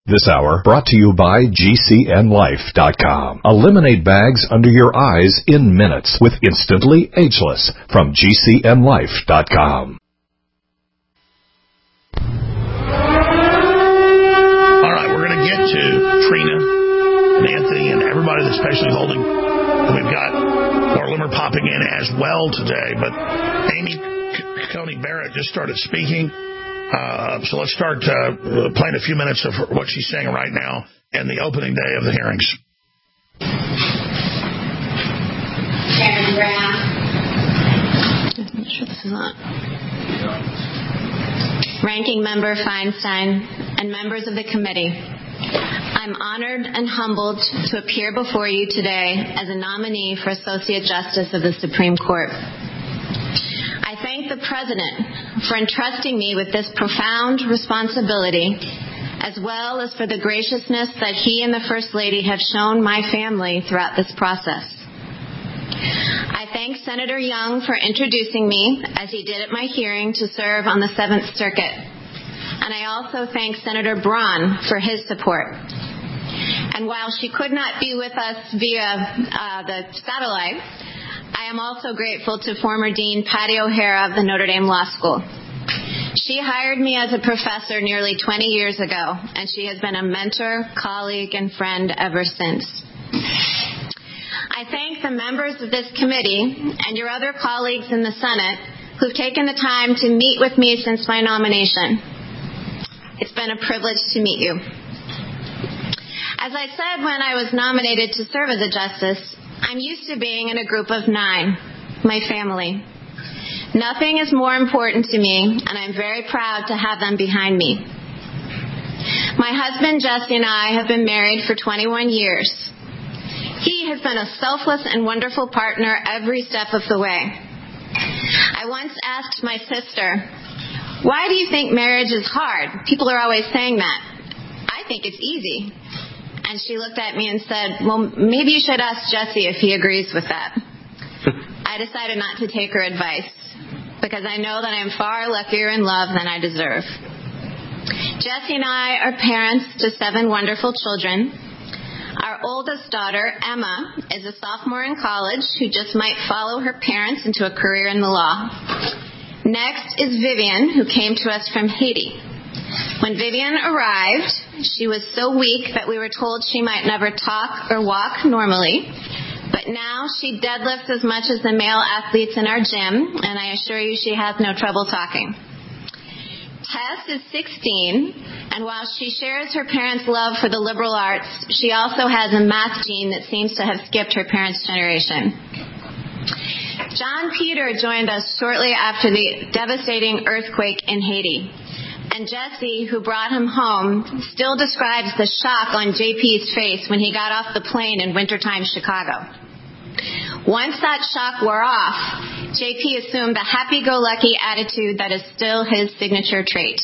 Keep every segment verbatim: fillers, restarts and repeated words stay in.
This hour brought to you by G C N Life dot com. Eliminate bags under your eyes in minutes with Instantly Ageless from G C N Life dot com. All right, we're going to get to Trina and Anthony and everybody that's especially holding. And we've got Laura Loomer popping in as well today. But Amy Coney Barrett just started speaking. Uh, so let's start uh, playing a few minutes of what she's saying right now in the opening day of the hearings. Chairman Brown. I'm not sure this is on. Ranking Member Feinstein and members of the committee, I'm honored and humbled to appear before you today as a nominee for Associate Justice of the Supreme Court. I thank the President for entrusting me with this profound responsibility, as well as for the graciousness that he and the First Lady have shown my family throughout this process. I thank Senator Young for introducing me, as he did at my hearing, to serve on the Seventh Circuit. And I also thank Senator Braun for his support. And while she could not be with us via uh, the satellite, I am also grateful to former Dean Patty O'Hara of the Notre Dame Law School. She hired me as a professor nearly twenty years ago, and she has been a mentor, colleague, and friend ever since. I thank the members of this committee and your other colleagues in the Senate who've taken the time to meet with me since my nomination. It's been a privilege to meet you. As I said when I was nominated to serve as a justice, I'm used to being in a group of nine, my family. Nothing is more important to me, and I'm very proud to have them behind me. My husband, Jesse, and I have been married for twenty-one years. He has been a selfless and wonderful partner every step of the way. I once asked my sister, why do you think marriage is hard? People are always saying that. I think it's easy. And she looked at me and said, well, maybe you should ask Jesse if he agrees with that. I decided not to take her advice because I know that I am far luckier in love than I deserve. Jesse and I are parents to seven wonderful children. Our oldest daughter, Emma, is a sophomore in college who just might follow her parents into a career in the law. Next is Vivian, who came to us from Haiti. When Vivian arrived, she was so weak that we were told she might never talk or walk normally. But now she deadlifts as much as the male athletes in our gym, and I assure you she has no trouble talking. Tess is sixteen, and while she shares her parents' love for the liberal arts, she also has a math gene that seems to have skipped her parents' generation. John Peter joined us shortly after the devastating earthquake in Haiti. And Jesse, who brought him home, still describes the shock on J P's face when he got off the plane in wintertime Chicago. Once that shock wore off, J P assumed the happy-go-lucky attitude that is still his signature trait.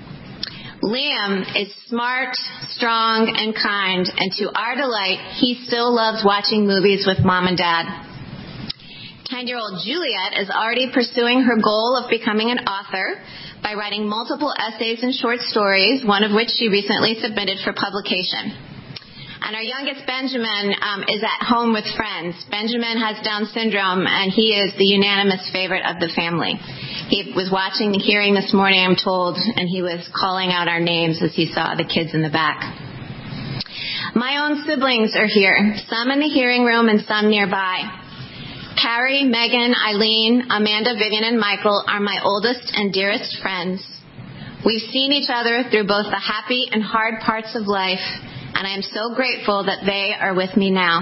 Liam is smart, strong, and kind, and to our delight, he still loves watching movies with Mom and Dad. Ten-year-old Juliet is already pursuing her goal of becoming an author by writing multiple essays and short stories, one of which she recently submitted for publication. And our youngest, Benjamin, um, is at home with friends. Benjamin has Down syndrome, and he is the unanimous favorite of the family. He was watching the hearing this morning, I'm told, and he was calling out our names as he saw the kids in the back. My own siblings are here, some in the hearing room and some nearby. Carrie, Megan, Eileen, Amanda, Vivian, and Michael are my oldest and dearest friends. We've seen each other through both the happy and hard parts of life, and I am so grateful that they are with me now.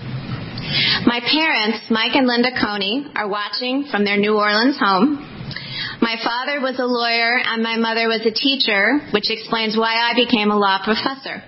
My parents, Mike and Linda Coney, are watching from their New Orleans home. My father was a lawyer and my mother was a teacher, which explains why I became a law professor.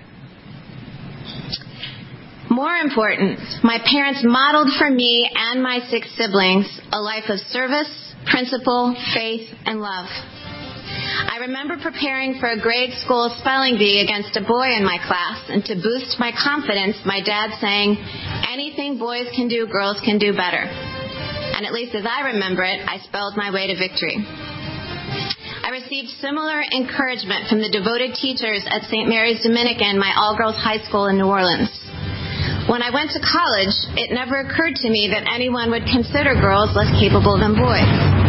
More important, my parents modeled for me and my six siblings a life of service, principle, faith, and love. I remember preparing for a grade school spelling bee against a boy in my class, and to boost my confidence, my dad saying, anything boys can do, girls can do better. And at least as I remember it, I spelled my way to victory. I received similar encouragement from the devoted teachers at Saint Mary's Dominican, my all-girls high school in New Orleans. When I went to college, it never occurred to me that anyone would consider girls less capable than boys.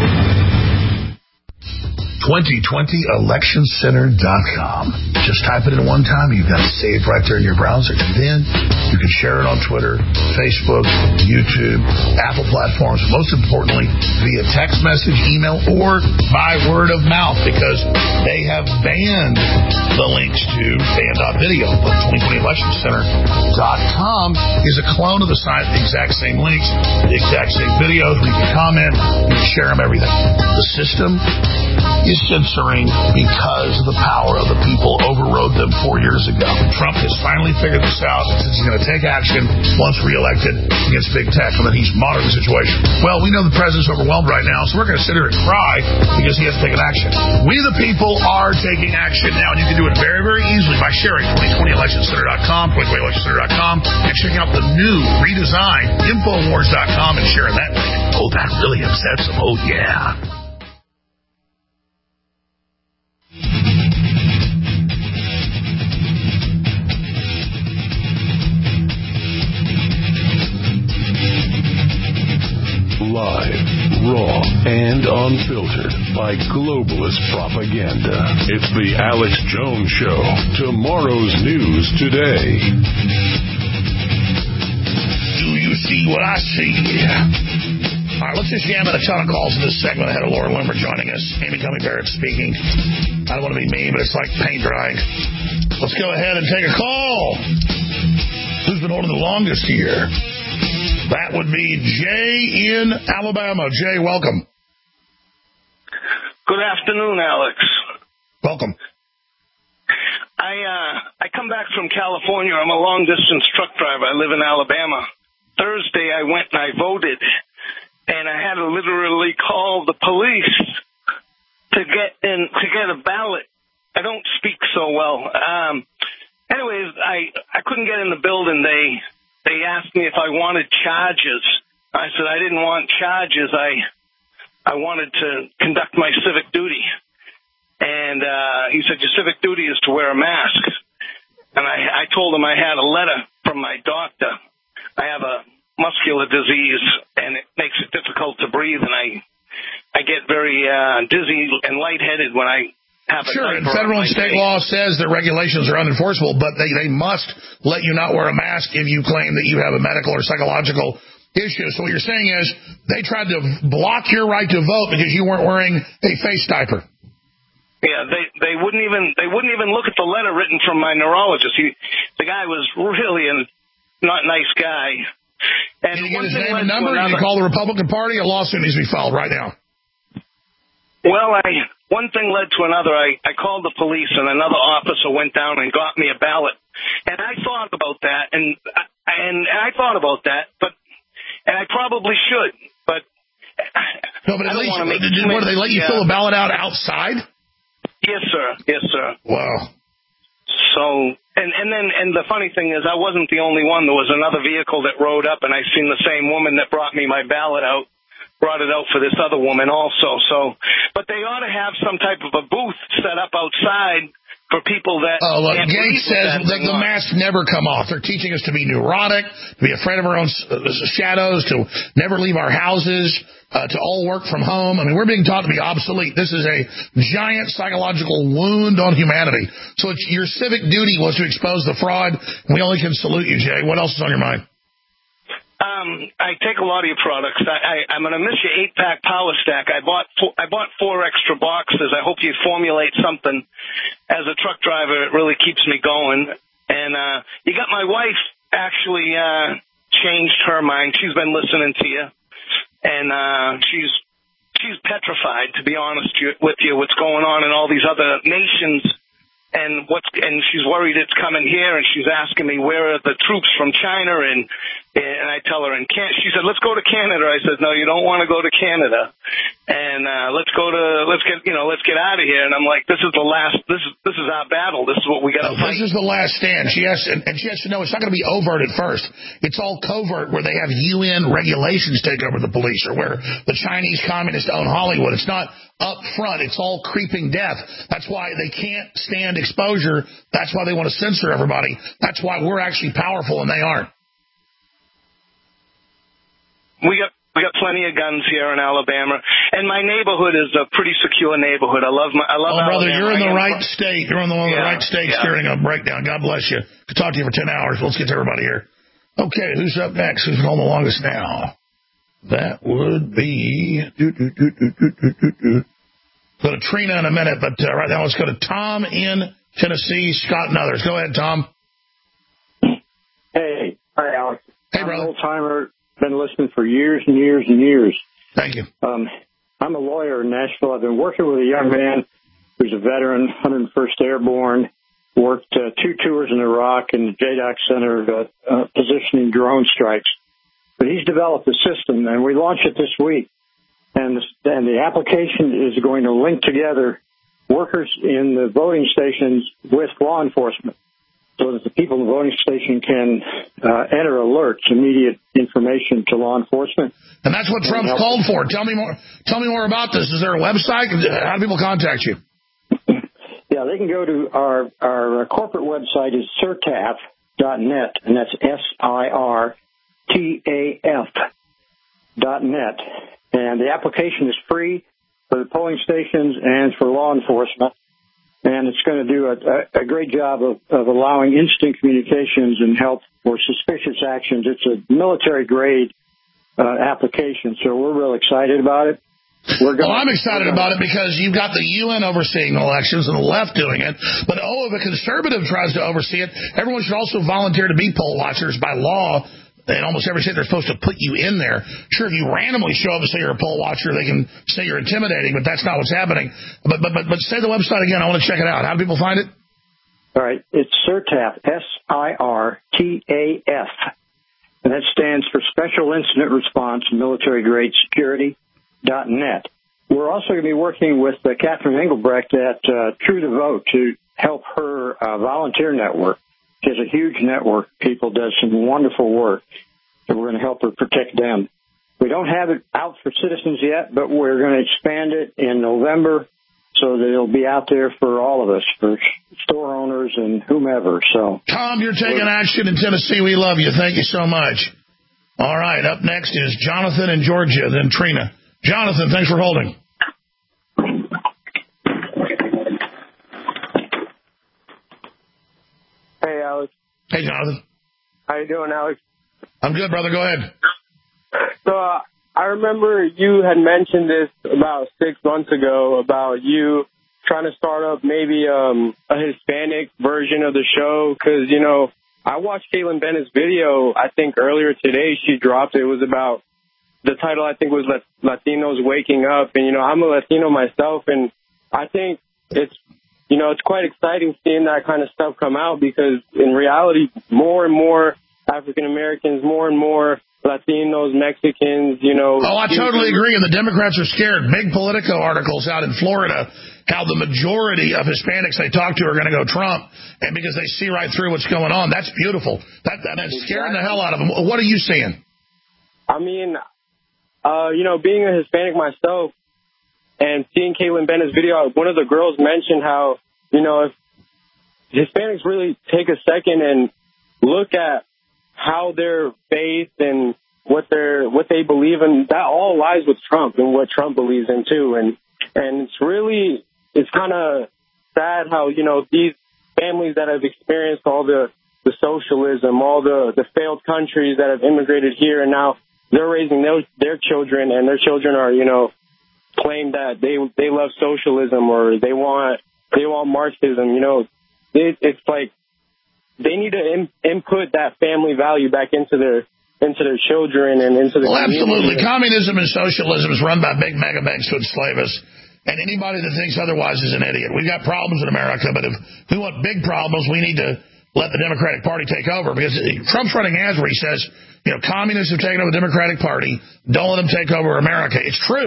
twenty twenty election center dot com. Just type it in one time. You've got it saved right there in your browser. And then you can share it on Twitter, Facebook, YouTube, Apple platforms. Most importantly, via text message, email, or by word of mouth, because they have banned the links to fan dot video. But twenty twenty election center dot com is a clone of the site, the exact same links, the exact same videos where you can comment, you can share them, everything. The system is censoring because the power of the people overrode them four years ago. Trump has finally figured this out and says he's going to take action once reelected against big tech, and that he's monitoring the situation. Well, we know the president's overwhelmed right now, so we're going to sit here and cry because he has to take an action. We the people are taking action now, and you can do it very, very easily by sharing twenty twenty election center dot com, twenty twenty election center dot com, and checking out the new redesigned infowars dot com and sharing that link. Oh, that really upsets him. Oh, yeah. Live, raw, and unfiltered by globalist propaganda. It's the Alex Jones Show. Tomorrow's news today. Do you see what I see? All right, let's just jam in a ton of calls in this segment ahead of Laura Loomer joining us. Amy Coney Barrett speaking. I don't want to be mean, but it's like paint drying. Let's go ahead and take a call. Who's been holding the longest here? That would be Jay in Alabama. Jay, welcome. Good afternoon, Alex. Welcome. I uh, I come back from California. I'm a long-distance truck driver. I live in Alabama. Thursday, I went and I voted, and I had to literally call the police to get in to get a ballot. I don't speak so well. Um, anyways, I I couldn't get in the building. They They asked me if I wanted charges. I said I didn't want charges. I I wanted to conduct my civic duty. And uh, he said, your civic duty is to wear a mask. And I, I told him I had a letter from my doctor. I have a muscular disease, and it makes it difficult to breathe, and I I get very uh, dizzy and lightheaded when I Sure, and federal and state law says that regulations are unenforceable, but they, they must let you not wear a mask if you claim that you have a medical or psychological issue. So what you're saying is they tried to block your right to vote because you weren't wearing a face diaper. Yeah, they they wouldn't even they wouldn't even look at the letter written from my neurologist. He, the guy was really a not nice guy. And Did you get his name and number? Did you call the Republican Party? A lawsuit needs to be filed right now. Well, I one thing led to another. I, I called the police, and another officer went down and got me a ballot. And I thought about that, and and, and I thought about that, but and I probably should, but no. But at I don't least, want to make. Did, what, do they let you yeah. fill a ballot out outside? Yes, sir. Yes, sir. Wow. So, and and then and the funny thing is, I wasn't the only one. There was another vehicle that rode up, and I seen the same woman that brought me my ballot out. Brought it out for this other woman also. So, but they ought to have some type of a booth set up outside for people that. Oh, look, Gates says that the masks never come off. They're teaching us to be neurotic, to be afraid of our own shadows, to never leave our houses, uh, to all work from home. I mean, we're being taught to be obsolete. This is a giant psychological wound on humanity. So it's, your civic duty was to expose the fraud. We only can salute you, Jay. What else is on your mind? Um, I take a lot of your products. I, I, I'm going to miss your eight-pack Power Stack. I bought four, I bought four extra boxes. I hope you formulate something. As a truck driver, it really keeps me going. And uh, you got my wife actually uh, changed her mind. She's been listening to you, and uh, she's she's petrified, to be honest with you, what's going on in all these other nations. And what's and she's worried it's coming here, and she's asking me where are the troops from China, and and I tell her in Can she said let's go to Canada. I said no, you don't want to go to Canada. and uh, let's go to let's get you know let's get out of here. And I'm like, this is the last. This is this is our battle. This is what we got to no, fight. This is the last stand. She has, and, and she has to know it's not going to be overt at first. It's all covert, where they have U N regulations take over the police, or where the Chinese communists own Hollywood. It's not up front. It's all creeping death. That's why they can't stand exposure. That's why they want to censor everybody. That's why we're actually powerful and they aren't. We got. We got plenty of guns here in Alabama, and my neighborhood is a pretty secure neighborhood. I love my, I love. Oh, brother, Alabama. you're in the am, right state. You're in the one of the yeah, right states yeah. during a breakdown. God bless you. Could talk to you for ten hours. Let's get to everybody here. Okay, who's up next? Who's been on the longest now? That would be. Do, do, do, do, do, do, do, do. Go to Trina in a minute, but uh, right now let's go to Tom in Tennessee. Scott and others. Go ahead, Tom. Hey, hi, Alex. Hey, I'm brother. an old timer. Been listening for years and years and years. Thank you. Um, I'm a lawyer in Nashville. I've been working with a young man who's a veteran, one hundred first Airborne, worked uh, two tours in Iraq in the J DOC Center uh, uh, positioning drone strikes. But he's developed a system, and we launched it this week. And the, and the application is going to link together workers in the voting stations with law enforcement, so that the people in the voting station can uh, enter alerts, immediate information to law enforcement. And that's what Trump's called for. Tell me more. Tell me more about this. Is there a website? How do people contact you? Yeah, they can go to our our corporate website is sirtaf dot net, and that's S I R T A F dot net. And the application is free for the polling stations and for law enforcement. And it's going to do a, a great job of, of allowing instant communications and help for suspicious actions. It's a military-grade uh, application, so we're real excited about it. We're gonna, well, I'm excited gonna, about it because you've got the U N overseeing elections and the left doing it. But, oh, if a conservative tries to oversee it, everyone should also volunteer to be poll watchers by law. In almost every state, they're supposed to put you in there. Sure, if you randomly show up and say you're a poll watcher, they can say you're intimidating, but that's not what's happening. But but but, but say the website again. I want to check it out. How do people find it? All right. It's SIRTAF, S I R T A F. And that stands for Special Incident Response Military Grade Security dot net. We're also going to be working with uh, Catherine Engelbrecht at uh, True to Vote to help her uh, volunteer network. She has a huge network. People does some wonderful work. So we're going to help her protect them. We don't have it out for citizens yet, but we're going to expand it in November so that it'll be out there for all of us, for store owners and whomever. So, Tom, you're taking action in Tennessee. We love you. Thank you so much. All right. Up next is Jonathan in Georgia, then Trina. Jonathan, thanks for holding. Hey, Alex. Hey, Jonathan. How you doing, Alex? I'm good, brother. Go ahead. So uh, I remember you had mentioned this about six months ago about you trying to start up maybe um, a Hispanic version of the show because, you know, I watched Caitlin Bennett's video, I think earlier today she dropped it. It was about, the title I think was Latinos Waking Up. And, you know, I'm a Latino myself, and I think it's, you know, it's quite exciting seeing that kind of stuff come out because in reality, more and more African Americans, more and more Latinos, Mexicans, you know. Oh, I totally agree. And the Democrats are scared. Big Politico articles out in Florida, how the majority of Hispanics they talk to are going to go Trump. And because they see right through what's going on. That's beautiful. That, that That's scaring the hell out of them. What are you seeing? I mean, uh, you know, being a Hispanic myself and seeing Caitlin Bennett's video, one of the girls mentioned how, you know, if Hispanics really take a second and look at how their faith and what they're what they believe in, that all lies with Trump and what Trump believes in too. And and it's really it's kind of sad how, you know, these families that have experienced all the, the socialism, all the, the failed countries that have immigrated here, and now they're raising their their children, and their children are, you know, claim that they they love socialism or they want they want Marxism. You know, it, it's like they need to in, input that family value back into their into their children and into the well, absolutely. community. Communism and socialism is run by big mega banks to enslave us. And anybody that thinks otherwise is an idiot. We've got problems in America, but if we want big problems, we need to let the Democratic Party take over. Because Trump's running ads where he says, you know, communists have taken over the Democratic Party. Don't let them take over America. It's true.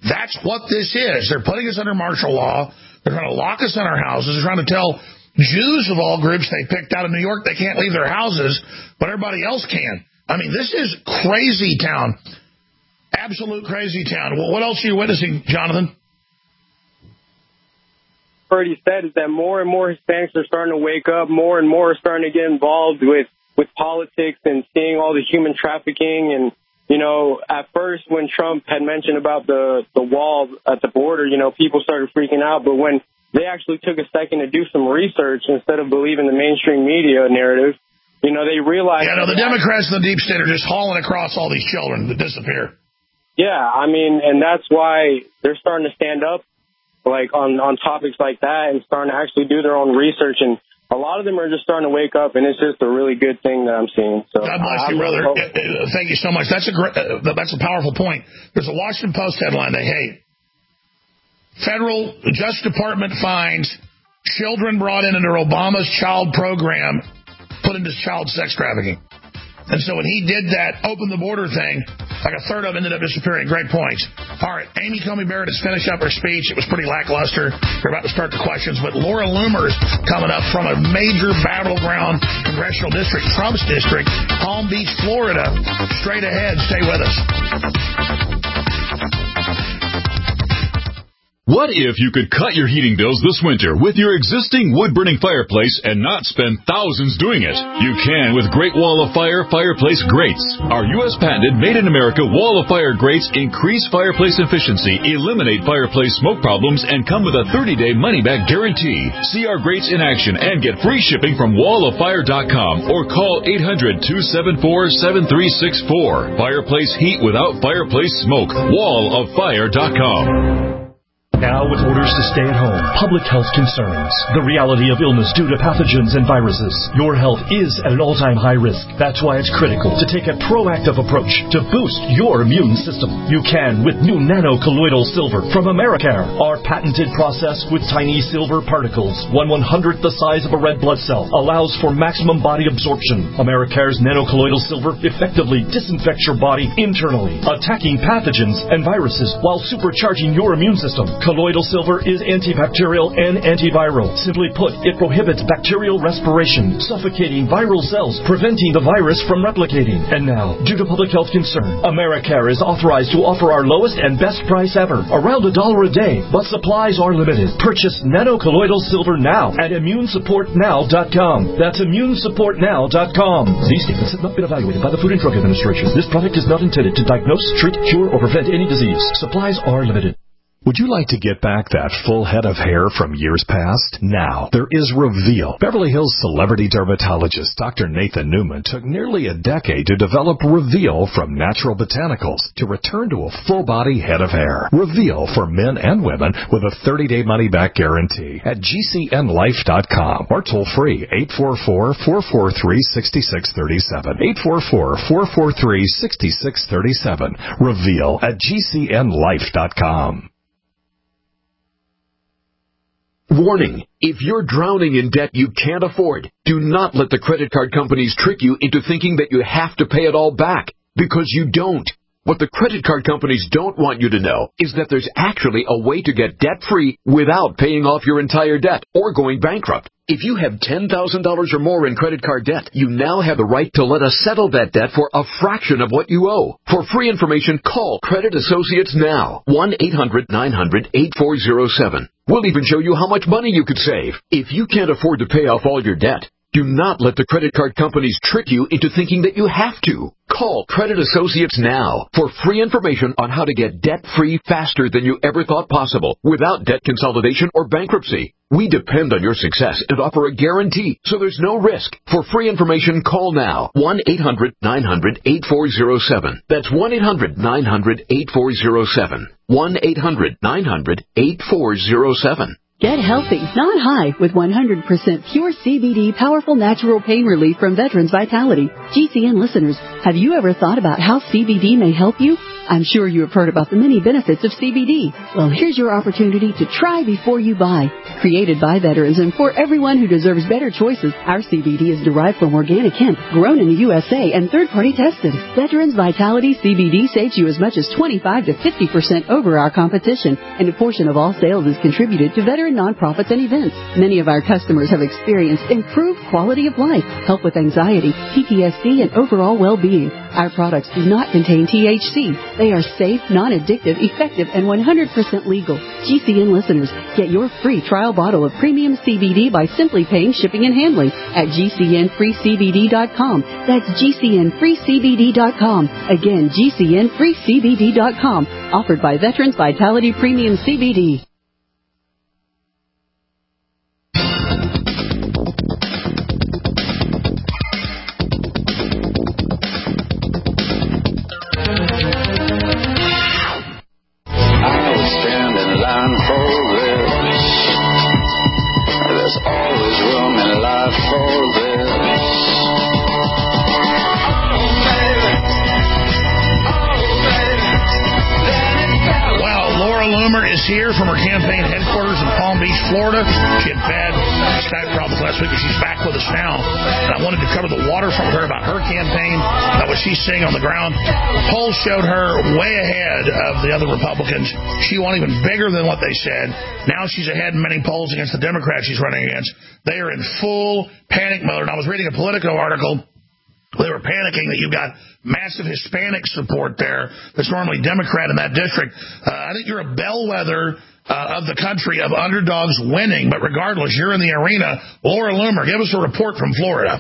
That's what this is. They're putting us under martial law. They're trying to lock us in our houses. They're trying to tell Jews of all groups they picked out in New York they can't leave their houses, but everybody else can. I mean, this is crazy town. Absolute crazy town. Well, what else are you witnessing, Jonathan? Already said is that more and more Hispanics are starting to wake up. More and more are starting to get involved with, with politics and seeing all the human trafficking. And, you know, at first when Trump had mentioned about the, the wall at the border, you know, people started freaking out. But when they actually took a second to do some research instead of believing the mainstream media narrative, you know, they realized... Yeah, no, the Democrats and the deep state are just hauling across all these children that disappear. Yeah, I mean, and that's why they're starting to stand up, like, on, on topics like that and starting to actually do their own research. And a lot of them are just starting to wake up, and it's just a really good thing that I'm seeing. So God bless you, brother. Really Thank you so much. That's a great, uh, that's a powerful point. There's a Washington Post headline they hate. Federal Justice Department finds children brought in under Obama's child program put into child sex trafficking. And so when he did that, open the border thing, like a third of them ended up disappearing. Great points. All right, Amy Coney Barrett has finished up her speech. It was pretty lackluster. We're about to start the questions. But Laura Loomer's coming up from a major battleground congressional district, Trump's district, Palm Beach, Florida. Straight ahead. Stay with us. What if you could cut your heating bills this winter with your existing wood-burning fireplace and not spend thousands doing it? You can with Great Wall of Fire Fireplace Grates. Our U S patented made-in-America Wall of Fire grates increase fireplace efficiency, eliminate fireplace smoke problems, and come with a thirty-day money-back guarantee. See our grates in action and get free shipping from wall of fire dot com or call eight hundred, two seven four, seven three six four. Fireplace heat without fireplace smoke. wall of fire dot com. Now with orders to stay at home, public health concerns, the reality of illness due to pathogens and viruses. Your health is at an all-time high risk. That's why it's critical to take a proactive approach to boost your immune system. You can with new nano-colloidal silver from Americare. Our patented process with tiny silver particles, one one-hundredth the size of a red blood cell, allows for maximum body absorption. Americare's nano-colloidal silver effectively disinfects your body internally, attacking pathogens and viruses while supercharging your immune system. Colloidal silver is antibacterial and antiviral. Simply put, it prohibits bacterial respiration, suffocating viral cells, preventing the virus from replicating. And now, due to public health concern, Americare is authorized to offer our lowest and best price ever, around a dollar a day, but supplies are limited. Purchase nano-colloidal silver now at immune support now dot com. That's immune support now dot com. These statements have not been evaluated by the Food and Drug Administration. This product is not intended to diagnose, treat, cure, or prevent any disease. Supplies are limited. Would you like to get back that full head of hair from years past? Now, there is Reveal. Beverly Hills celebrity dermatologist Doctor Nathan Newman took nearly a decade to develop Reveal from natural botanicals to return to a full-body head of hair. Reveal for men and women with a thirty-day money-back guarantee at G C N life dot com or toll-free eight four four, four four three, six six three seven. eight four four, four four three, six six three seven. Reveal at G C N life dot com. Warning, if you're drowning in debt you can't afford, do not let the credit card companies trick you into thinking that you have to pay it all back, because you don't. What the credit card companies don't want you to know is that there's actually a way to get debt-free without paying off your entire debt or going bankrupt. If you have ten thousand dollars or more in credit card debt, you now have the right to let us settle that debt for a fraction of what you owe. For free information, call Credit Associates now. one eight hundred, nine hundred, eight four zero seven. We'll even show you how much money you could save. If you can't afford to pay off all your debt, do not let the credit card companies trick you into thinking that you have to. Call Credit Associates now for free information on how to get debt-free faster than you ever thought possible without debt consolidation or bankruptcy. We depend on your success and offer a guarantee, so there's no risk. For free information, call now. one eight hundred, nine hundred, eight four zero seven. That's one eight hundred, nine hundred, eight four zero seven. one eight hundred, nine hundred, eight four zero seven. Get healthy, not high, with one hundred percent pure C B D powerful natural pain relief from Veterans Vitality. G C N listeners, have you ever thought about how C B D may help you? I'm sure you have heard about the many benefits of C B D. Well, here's your opportunity to try before you buy. Created by veterans and for everyone who deserves better choices, our C B D is derived from organic hemp, grown in the U S A and third-party tested. Veterans Vitality C B D saves you as much as twenty-five to fifty percent over our competition, and a portion of all sales is contributed to veteran nonprofits and events. Many of our customers have experienced improved quality of life, help with anxiety, P T S D, and overall well-being. Our products do not contain T H C. They are safe, non-addictive, effective, and one hundred percent legal. G C N listeners, get your free trial bottle of premium C B D by simply paying shipping and handling at G C N free C B D dot com. That's G C N free C B D dot com. Again, G C N free C B D dot com. Offered by Veterans Vitality Premium C B D. Here from her campaign headquarters in Palm Beach, Florida. She had bad Skype problems last week, and she's back with us now. And I wanted to cover the waterfront with her about her campaign, about what she's seeing on the ground. Polls showed her way ahead of the other Republicans. She won even bigger than what they said. Now she's ahead in many polls against the Democrats she's running against. They are in full panic mode. And I was reading a Politico article. They were panicking that you've got massive Hispanic support there that's normally Democrat in that district. Uh, I think you're a bellwether uh, of the country of underdogs winning, but regardless, you're in the arena. Laura Loomer, give us a report from Florida.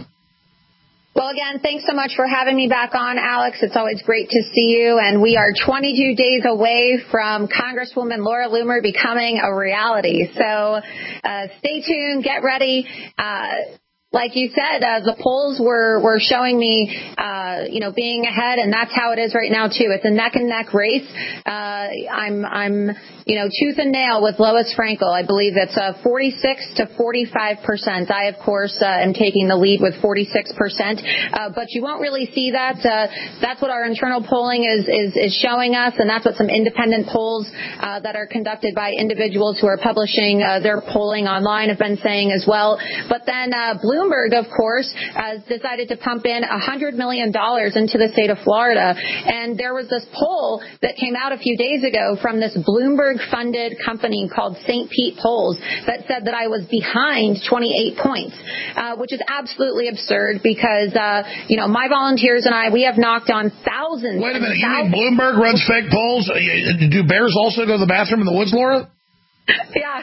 Well, again, thanks so much for having me back on, Alex. It's always great to see you. And we are twenty-two days away from Congresswoman Laura Loomer becoming a reality. So uh, stay tuned, get ready. Uh, Like you said, uh, the polls were, were showing me, uh, you know, being ahead, and that's how it is right now, too. It's a neck-and-neck race. Uh, I'm, I'm, you know, tooth and nail with Lois Frankel. I believe it's uh, forty-six to forty-five percent. I, of course, uh, am taking the lead with forty-six percent. Uh, but you won't really see that. Uh, that's what our internal polling is, is, is showing us, and that's what some independent polls uh, that are conducted by individuals who are publishing uh, their polling online have been saying as well. But then uh, Bloomberg Bloomberg, of course, has decided to pump in one hundred million dollars into the state of Florida. And there was this poll that came out a few days ago from this Bloomberg-funded company called Saint Pete Polls that said that I was behind twenty-eight points, uh, which is absolutely absurd because, uh, you know, my volunteers and I, we have knocked on thousands. Wait a minute. You mean Bloomberg runs fake polls? Do bears also go to the bathroom in the woods, Laura? Yeah,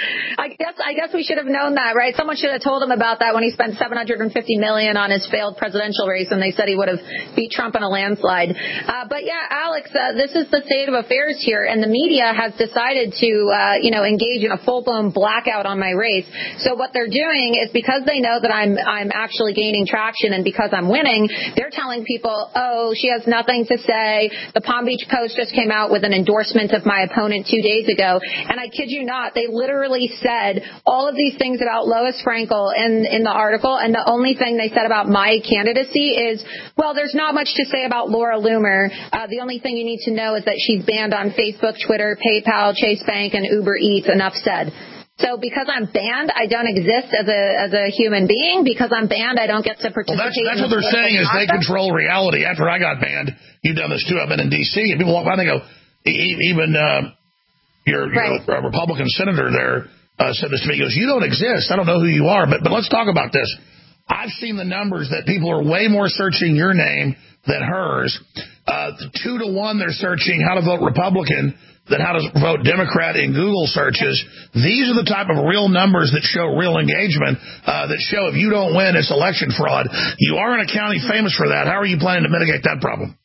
I guess I guess we should have known that, right? Someone should have told him about that when he spent seven hundred fifty million dollars on his failed presidential race, and they said he would have beat Trump in a landslide. Uh, but yeah, Alex, uh, this is the state of affairs here, and the media has decided to, uh, you know, engage in a full-blown blackout on my race. So what they're doing is because they know that I'm I'm actually gaining traction, and because I'm winning, they're telling people, oh, she has nothing to say. The Palm Beach Post just came out with an endorsement of my opponent two days ago, and I kid you not, they literally said all of these things about Lois Frankel in, in the article, and the only thing they said about my candidacy is, well, there's not much to say about Laura Loomer. Uh, the only thing you need to know is that she's banned on Facebook, Twitter, PayPal, Chase Bank, and Uber Eats. Enough said. So because I'm banned, I don't exist as a as a human being. Because I'm banned, I don't get to participate. Well, that's, that's what they're saying is they control reality. After I got banned, you've done this too. I've been in D C, and people walk by and they go, even... Uh, Your, right. your uh, Republican senator there uh, said this to me. He goes, you don't exist. I don't know who you are. But, but let's talk about this. I've seen the numbers that people are way more searching your name than hers. Uh, two to one, they're searching how to vote Republican than how to vote Democrat in Google searches. These are the type of real numbers that show real engagement, uh, that show if you don't win, it's election fraud. You are in a county famous for that. How are you planning to mitigate that problem?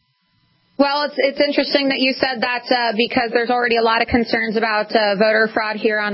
Well, it's it's interesting that you said that uh, because there's already a lot of concerns about uh, voter fraud here on the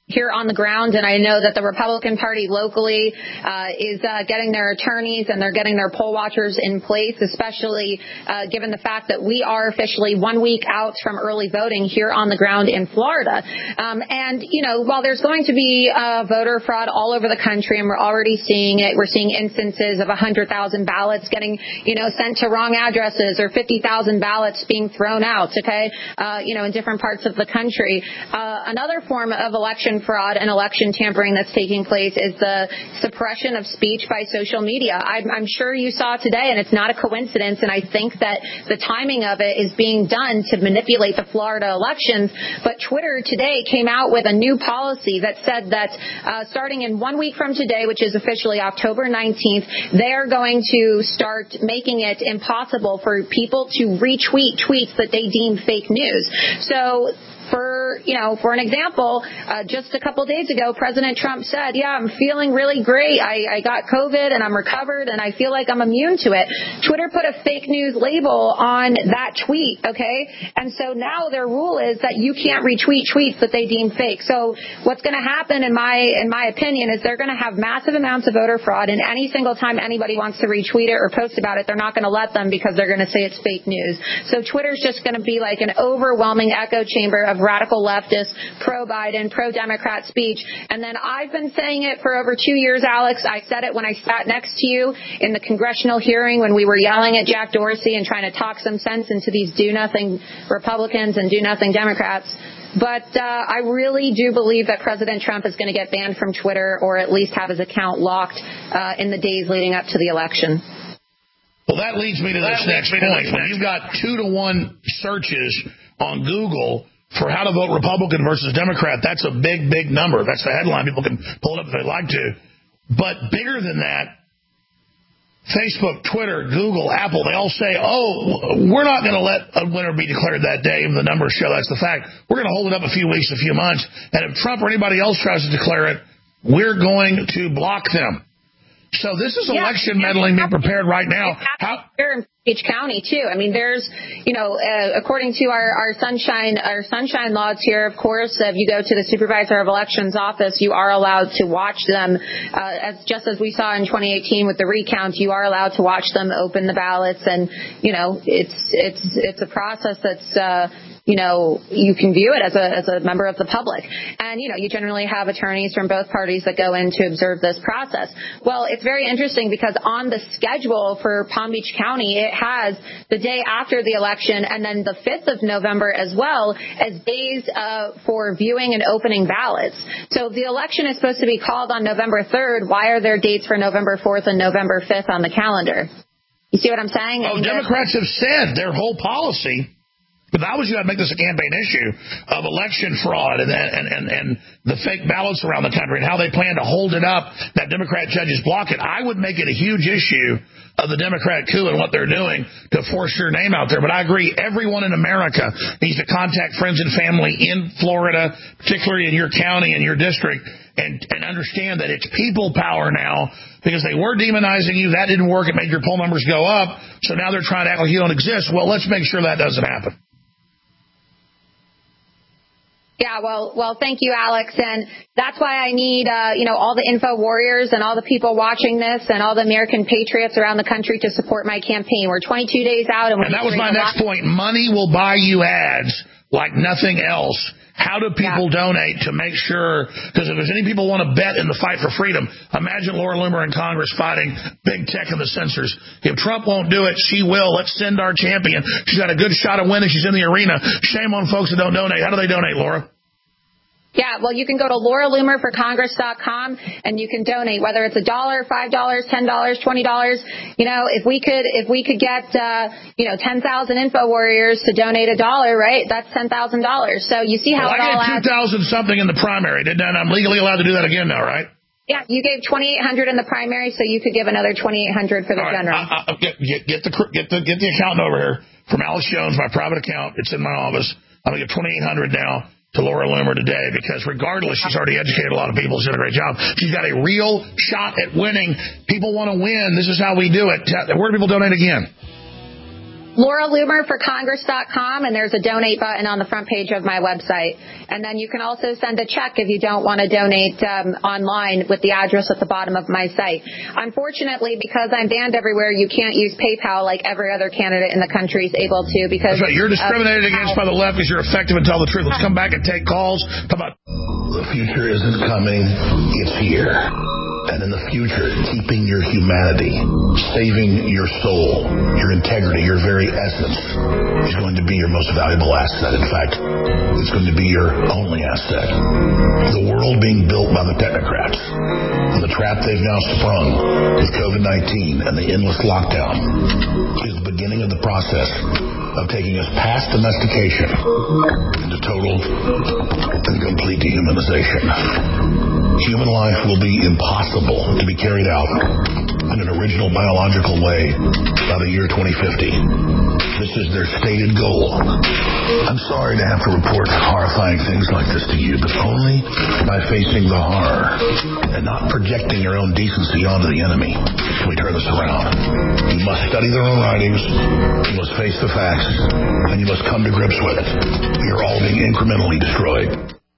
here on the ground, and I know that the Republican Party locally uh, is uh, getting their attorneys and they're getting their poll watchers in place, especially uh, given the fact that we are officially one week out from early voting here on the ground in Florida. Um, and, you know, while there's going to be uh, voter fraud all over the country, and we're already seeing it, we're seeing instances of one hundred thousand ballots getting, you know, sent to wrong addresses, or fifty thousand ballots being thrown out, okay, uh, you know, in different parts of the country. Uh, another form of election fraud and election tampering that's taking place is the suppression of speech by social media. I'm, I'm sure you saw today, and it's not a coincidence, and I think that the timing of it is being done to manipulate the Florida elections. But Twitter today came out with a new policy that said that uh, starting in one week from today, which is officially October nineteenth, they are going to start making it impossible for people to retweet tweets that they deem fake news. So For, you know, for an example, uh, just a couple days ago, President Trump said, yeah, I'm feeling really great. I, I got COVID and I'm recovered and I feel like I'm immune to it. Twitter put a fake news label on that tweet, okay? And so now their rule is that you can't retweet tweets that they deem fake. So what's going to happen, in my in my opinion, is they're going to have massive amounts of voter fraud, and any single time anybody wants to retweet it or post about it, they're not going to let them because they're going to say it's fake news. So Twitter's just going to be like an overwhelming echo chamber of radical leftist, pro-Biden, pro-Democrat speech. And then I've been saying it for over two years, Alex. I said it when I sat next to you in the congressional hearing when we were yelling at Jack Dorsey and trying to talk some sense into these do-nothing Republicans and do-nothing Democrats. But uh, I really do believe that President Trump is going to get banned from Twitter, or at least have his account locked uh, in the days leading up to the election. Well, that leads me to this that next point. When you've got two to one searches on Google for how to vote Republican versus Democrat, that's a big, big number. That's the headline. People can pull it up if they'd like to. But bigger than that, Facebook, Twitter, Google, Apple, they all say, oh, we're not going to let a winner be declared that day, and the numbers show that's the fact. We're going to hold it up a few weeks, a few months, and if Trump or anybody else tries to declare it, we're going to block them. So this is election yeah, meddling being prepared right now. How in Palm Beach County too. I mean, there's, you know, uh, according to our, our sunshine our sunshine laws here, of course, if you go to the supervisor of elections office, you are allowed to watch them. Uh, as just as we saw in twenty eighteen with the recount, you are allowed to watch them open the ballots, and you know, it's it's it's a process that's. Uh, You know, you can view it as a as a member of the public. And, you know, you generally have attorneys from both parties that go in to observe this process. Well, it's very interesting because on the schedule for Palm Beach County, it has the day after the election and then the fifth of November as well as days uh, for viewing and opening ballots. So if the election is supposed to be called on November third, why are there dates for November fourth and November fifth on the calendar? You see what I'm saying? Oh, Democrats have said their whole policy. But I was going to make this a campaign issue of election fraud and, and, and, and the fake ballots around the country and how they plan to hold it up, that Democrat judges block it. I would make it a huge issue of the Democrat coup and what they're doing to force your name out there. But I agree, everyone in America needs to contact friends and family in Florida, particularly in your county and your district, and, and understand that it's people power now, because they were demonizing you. That didn't work. It made your poll numbers go up. So now they're trying to act like you don't exist. Well, let's make sure that doesn't happen. Yeah, well, well, thank you, Alex. And that's why I need, uh, you know, all the info warriors and all the people watching this and all the American patriots around the country to support my campaign. We're twenty-two days out. And, and that was my next point. Money will buy you ads like nothing else. How do people yeah. donate to make sure? Because if there's any people want to bet in the fight for freedom, imagine Laura Loomer in Congress fighting big tech and the censors. If Trump won't do it, she will. Let's send our champion. She's got a good shot of winning. She's in the arena. Shame on folks that don't donate. How do they donate, Laura? Yeah, well, you can go to Laura Loomer for Congress dot com and you can donate, whether it's a dollar, five dollars, ten dollars, twenty dollars. You know, if we could, if we could get, uh, you know, ten thousand info warriors to donate a dollar, right? That's ten thousand dollars. So you see how well, it all adds. I gave two thousand something in the primary, didn't I? And I'm legally allowed to do that again now, right? Yeah, you gave twenty-eight hundred in the primary, so you could give another twenty-eight hundred for the all right, general. I, I, get, get, get the get the get the accountant over here from Alex Jones, my private account. It's in my office. I'm gonna give twenty-eight hundred now to Laura Loomer today, because regardless, she's already educated a lot of people. She's done a great job. She's got a real shot at winning. People want to win. This is how we do it. Where do people donate again? Laura Loomer for Congress dot com, and there's a donate button on the front page of my website. And then you can also send a check if you don't want to donate um, online with the address at the bottom of my site. Unfortunately, because I'm banned everywhere, you can't use PayPal like every other candidate in the country is able to. Because That's right. You're discriminated against by the left because you're effective and tell the truth. Let's come back and take calls. How about the future isn't coming, it's here. And in the future, keeping your humanity, saving your soul, your integrity, your very essence is going to be your most valuable asset. In fact, it's going to be your only asset. The world being built by the technocrats and the trap they've now sprung with COVID nineteen and the endless lockdown is the beginning of the process of taking us past domestication into total and complete dehumanization. Human life will be impossible to be carried out in an original biological way by the year twenty fifty. This is their stated goal. I'm sorry to have to report horrifying things like this to you, but only by facing the horror and not projecting your own decency onto the enemy can we turn this around. You must study their own writings, you must face the facts, and you must come to grips with it. You're all being incrementally destroyed.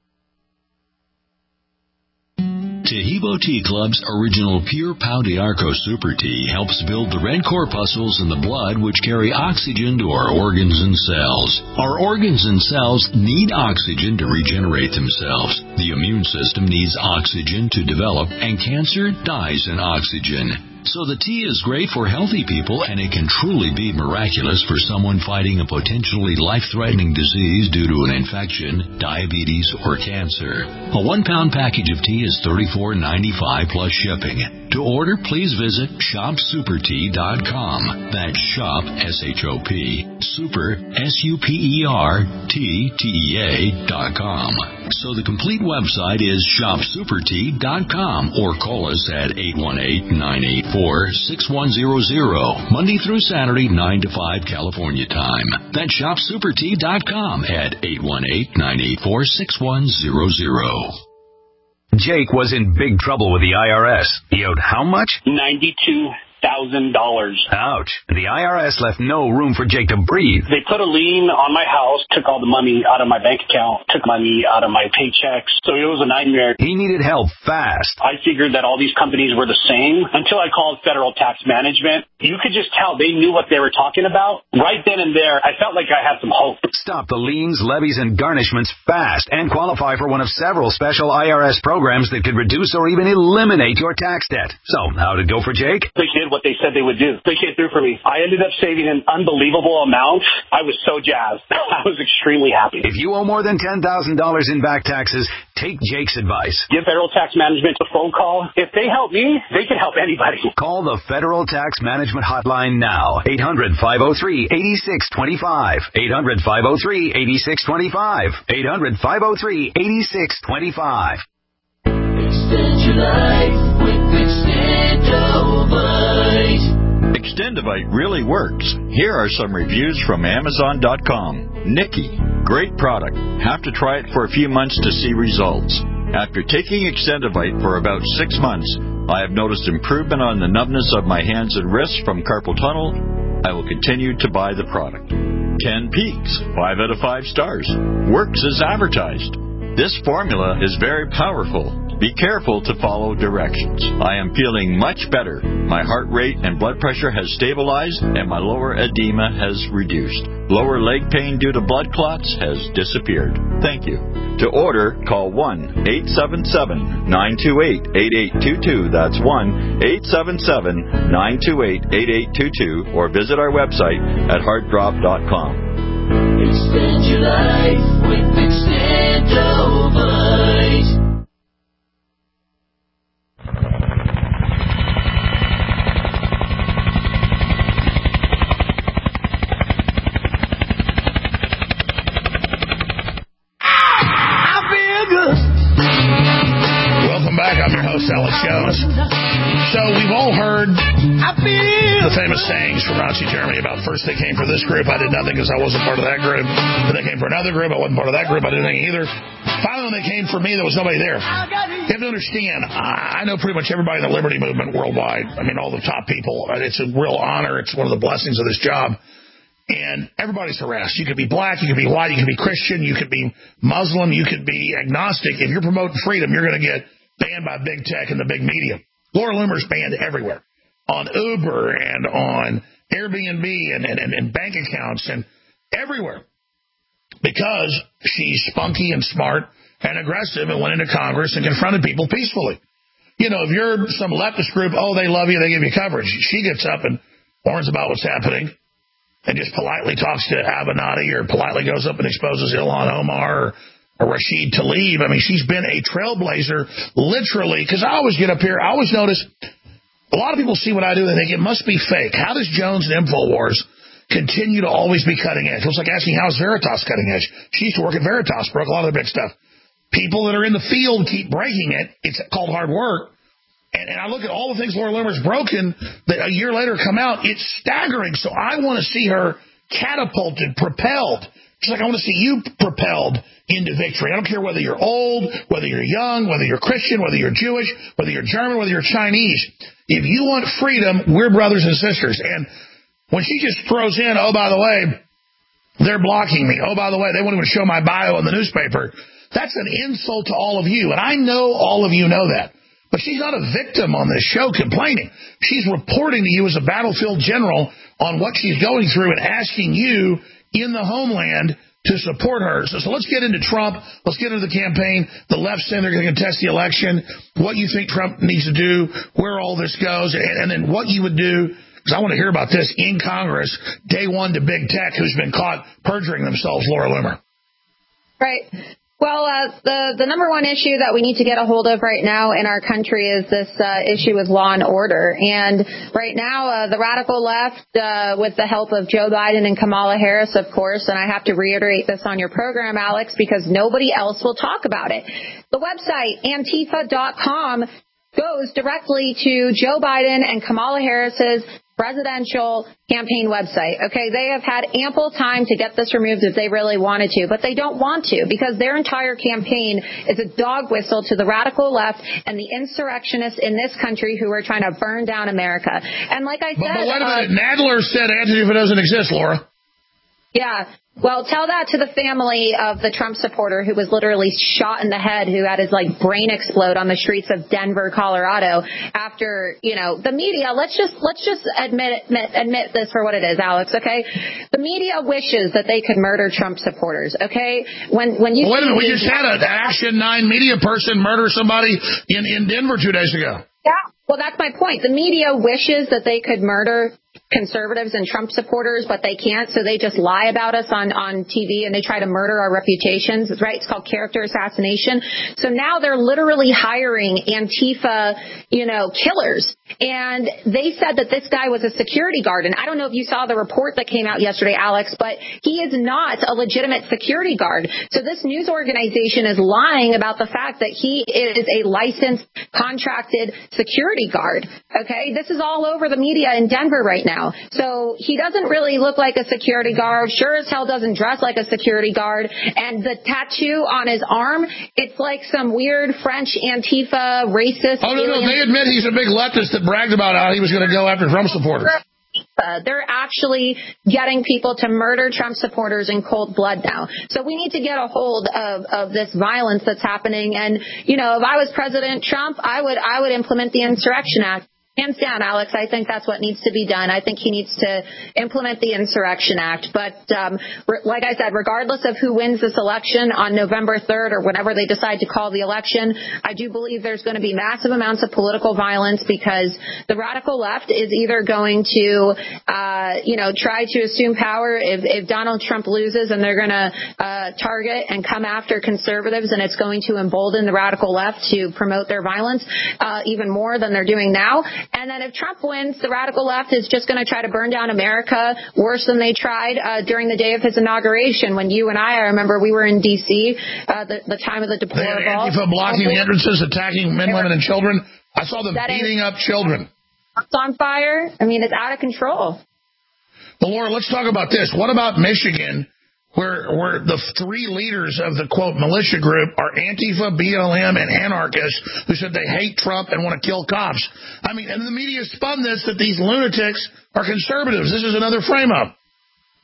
Tahibo Tea Club's original Pure Pau d'Arco Super Tea helps build the red corpuscles in the blood which carry oxygen to our organs and cells. Our organs and cells need oxygen to regenerate themselves. The immune system needs oxygen to develop, and cancer dies in oxygen. So the tea is great for healthy people, and it can truly be miraculous for someone fighting a potentially life-threatening disease due to an infection, diabetes, or cancer. A one-pound package of tea is thirty-four ninety-five plus shipping. To order, please visit shop super tea dot com. That's shop, S H O P, super, S U P E R, T, T E A dot com. So the complete website is shop super tea dot com, or call us at eight one eight, nine eight four, six one zero zero, Monday through Saturday, nine to five California time. That's shop super tea dot com at eight one eight, nine eight four, six one zero zero. Jake was in big trouble with the I R S. He owed how much? ninety-two thousand dollars. Ouch. The I R S left no room for Jake to breathe. They put a lien on my house, took all the money out of my bank account, took money out of my paychecks. So it was a nightmare. He needed help fast. I figured that all these companies were the same until I called Federal Tax Management. You could just tell they knew what they were talking about. Right then and there, I felt like I had some hope. Stop the liens, levies, and garnishments fast and qualify for one of several special I R S programs that could reduce or even eliminate your tax debt. So, how'd it go for Jake? They did what they said they would do. They came through for me. I ended up saving an unbelievable amount. I was so jazzed. I was extremely happy. If you owe more than ten thousand dollars in back taxes, take Jake's advice. Give Federal Tax Management a phone call. If they help me, they can help anybody. Call the Federal Tax Management Hotline now. eight hundred, five oh three, eight six two five. eight hundred, five oh three, eight six two five. eight hundred, five oh three, eight six two five. Extend your life with Extendovite. Extendovite really works. Here are some reviews from Amazon dot com. Nikki, great product. Have to try it for a few months to see results. After taking Extendovite for about six months, I have noticed improvement on the numbness of my hands and wrists from carpal tunnel. I will continue to buy the product. Ken Peaks, five out of five stars. Works as advertised. This formula is very powerful. Be careful to follow directions. I am feeling much better. My heart rate and blood pressure has stabilized, and my lower edema has reduced. Lower leg pain due to blood clots has disappeared. Thank you. To order, call one eight seven seven, nine two eight, eight eight two two. That's one eight seven seven, nine two eight, eight eight two two, or visit our website at heart drop dot com. Extend your life with Extendovite. Welcome back. I'm your host, Alex Jones. So we've all heard the famous sayings from Nazi Germany about first they came for this group, I did nothing because I wasn't part of that group. Then they came for another group, I wasn't part of that group, I didn't think either. Finally, when they came for me, there was nobody there. You have to understand, I know pretty much everybody in the liberty movement worldwide. I mean, all the top people. It's a real honor. It's one of the blessings of this job. and everybody's harassed. You could be black, you could be white, you could be Christian, you could be Muslim, you could be agnostic. If you're promoting freedom, you're going to get banned by big tech and the big media. Laura Loomer's banned everywhere, on Uber and on Airbnb and, and, and bank accounts and everywhere, because she's spunky and smart and aggressive and went into Congress and confronted people peacefully. You know, if you're some leftist group, oh, they love you, they give you coverage. She gets up and warns about what's happening and just politely talks to Avenatti or politely goes up and exposes Ilhan Omar or, or Rashid Tlaib. I mean, she's been a trailblazer, literally, because I always get up here, I always notice a lot of people see what I do and they think it must be fake. How does Jones and InfoWars continue to always be cutting edge? It was like asking, how's Veritas cutting edge? She used to work at Veritas, broke a lot of the big stuff. People that are in the field keep breaking it. It's called hard work. And, and I look at all the things Laura Loomer's broken that a year later come out. It's staggering. So I want to see her catapulted, propelled. Just like I want to see you propelled into victory. I don't care whether you're old, whether you're young, whether you're Christian, whether you're Jewish, whether you're German, whether you're Chinese. If you want freedom, we're brothers and sisters. And when she just throws in, oh, by the way, they're blocking me. Oh, by the way, they won't even show my bio in the newspaper. That's an insult to all of you, and I know all of you know that. But she's not a victim on this show complaining. She's reporting to you as a battlefield general on what she's going through and asking you in the homeland to support her. So, so let's get into Trump. Let's get into the campaign. The left saying they're going to contest the election, what you think Trump needs to do, where all this goes, and, and then what you would do, because I want to hear about this in Congress, day one to big tech, who's been caught perjuring themselves, Laura Loomer. Right. Well, uh, the, the number one issue that we need to get a hold of right now in our country is this uh, issue with law and order. And right now, uh, the radical left, uh, with the help of Joe Biden and Kamala Harris, of course, and I have to reiterate this on your program, Alex, because nobody else will talk about it. The website, Antifa dot com, goes directly to Joe Biden and Kamala Harris's presidential campaign website. Okay, they have had ample time to get this removed if they really wanted to, but they don't want to because their entire campaign is a dog whistle to the radical left and the insurrectionists in this country who are trying to burn down America. And like I said... But, but wait a minute, uh, Nadler said Antifa doesn't exist, Laura. Yeah. Well, tell that to the family of the Trump supporter who was literally shot in the head, who had his like brain explode on the streets of Denver, Colorado after, you know, the media. Let's just let's just admit admit, admit this for what it is, Alex. OK, the media wishes that they could murder Trump supporters. OK, when when you well, wait a minute, we just had an Action nine media person murder somebody in, in Denver two days ago. Yeah. Well, that's my point. The media wishes that they could murder conservatives and Trump supporters, but they can't, so they just lie about us on, on T V and they try to murder our reputations. It's right. It's called character assassination. So now they're literally hiring Antifa, you know, killers. And they said that this guy was a security guard. And I don't know if you saw the report that came out yesterday, Alex, but he is not a legitimate security guard. So this news organization is lying about the fact that he is a licensed, contracted security guard. Okay. This is all over the media in Denver right now. So he doesn't really look like a security guard, sure as hell doesn't dress like a security guard. And the tattoo on his arm, it's like some weird French Antifa racist. Oh, no, no, they admit he's a big leftist that bragged about how he was going to go after Trump supporters. Uh, they're actually getting people to murder Trump supporters in cold blood now. So we need to get a hold of, of this violence that's happening. And, you know, if I was President Trump, I would I would implement the Insurrection Act. Hands down, Alex, I think that's what needs to be done. I think he needs to implement the Insurrection Act. But um, re- like I said, regardless of who wins this election on November third or whenever they decide to call the election, I do believe there's going to be massive amounts of political violence because the radical left is either going to, uh, you know, try to assume power if, if Donald Trump loses, and they're going to uh, target and come after conservatives, and it's going to embolden the radical left to promote their violence uh, even more than they're doing now. And then if Trump wins, the radical left is just going to try to burn down America worse than they tried uh, during the day of his inauguration when you and I, I remember we were in D C, uh, the, the time of the deplorable. They had Antifa blocking the entrances, attacking men, women, and children. I saw them beating up children. It's on fire. I mean, it's out of control. Well, Laura, let's talk about this. What about Michigan, where where the three leaders of the, quote, militia group are Antifa, B L M, and anarchists who said they hate Trump and want to kill cops? I mean, and the media spun this that these lunatics are conservatives. This is another frame-up.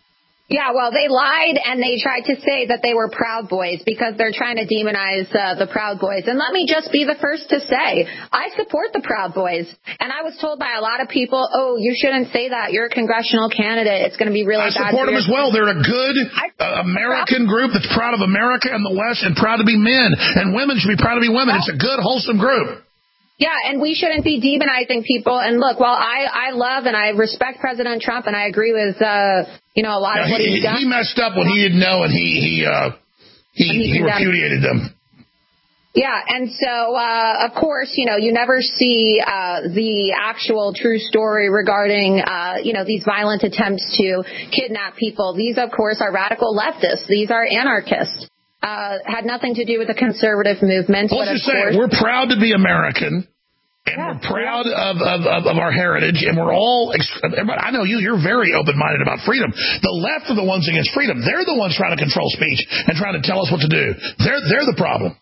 Yeah, well, they lied and they tried to say that they were Proud Boys because they're trying to demonize uh, the Proud Boys. And let me just be the first to say, I support the Proud Boys. And I was told by a lot of people, oh, you shouldn't say that. You're a congressional candidate. It's going to be really I bad. support them as well. They're a good uh, American group that's proud of America and the West and proud to be men. And women should be proud to be women. It's a good, wholesome group. Yeah, and we shouldn't be demonizing people. And look, while I, I love and I respect President Trump, and I agree with, uh, you know, a lot yeah, of what he, he's done. He messed up when he didn't know, and he he uh, he, he, he repudiated them. Yeah, and so, uh, of course, you know, you never see uh, the actual true story regarding, uh, you know, these violent attempts to kidnap people. These, of course, are radical leftists. These are anarchists. Uh, had nothing to do with the conservative movement. Well, let's just say we're proud to be American, and yeah, we're proud yeah. of, of, of our heritage, and we're all, I know you, you're very open-minded about freedom. The left are the ones against freedom. They're the ones trying to control speech and trying to tell us what to do. They're, they're the problem.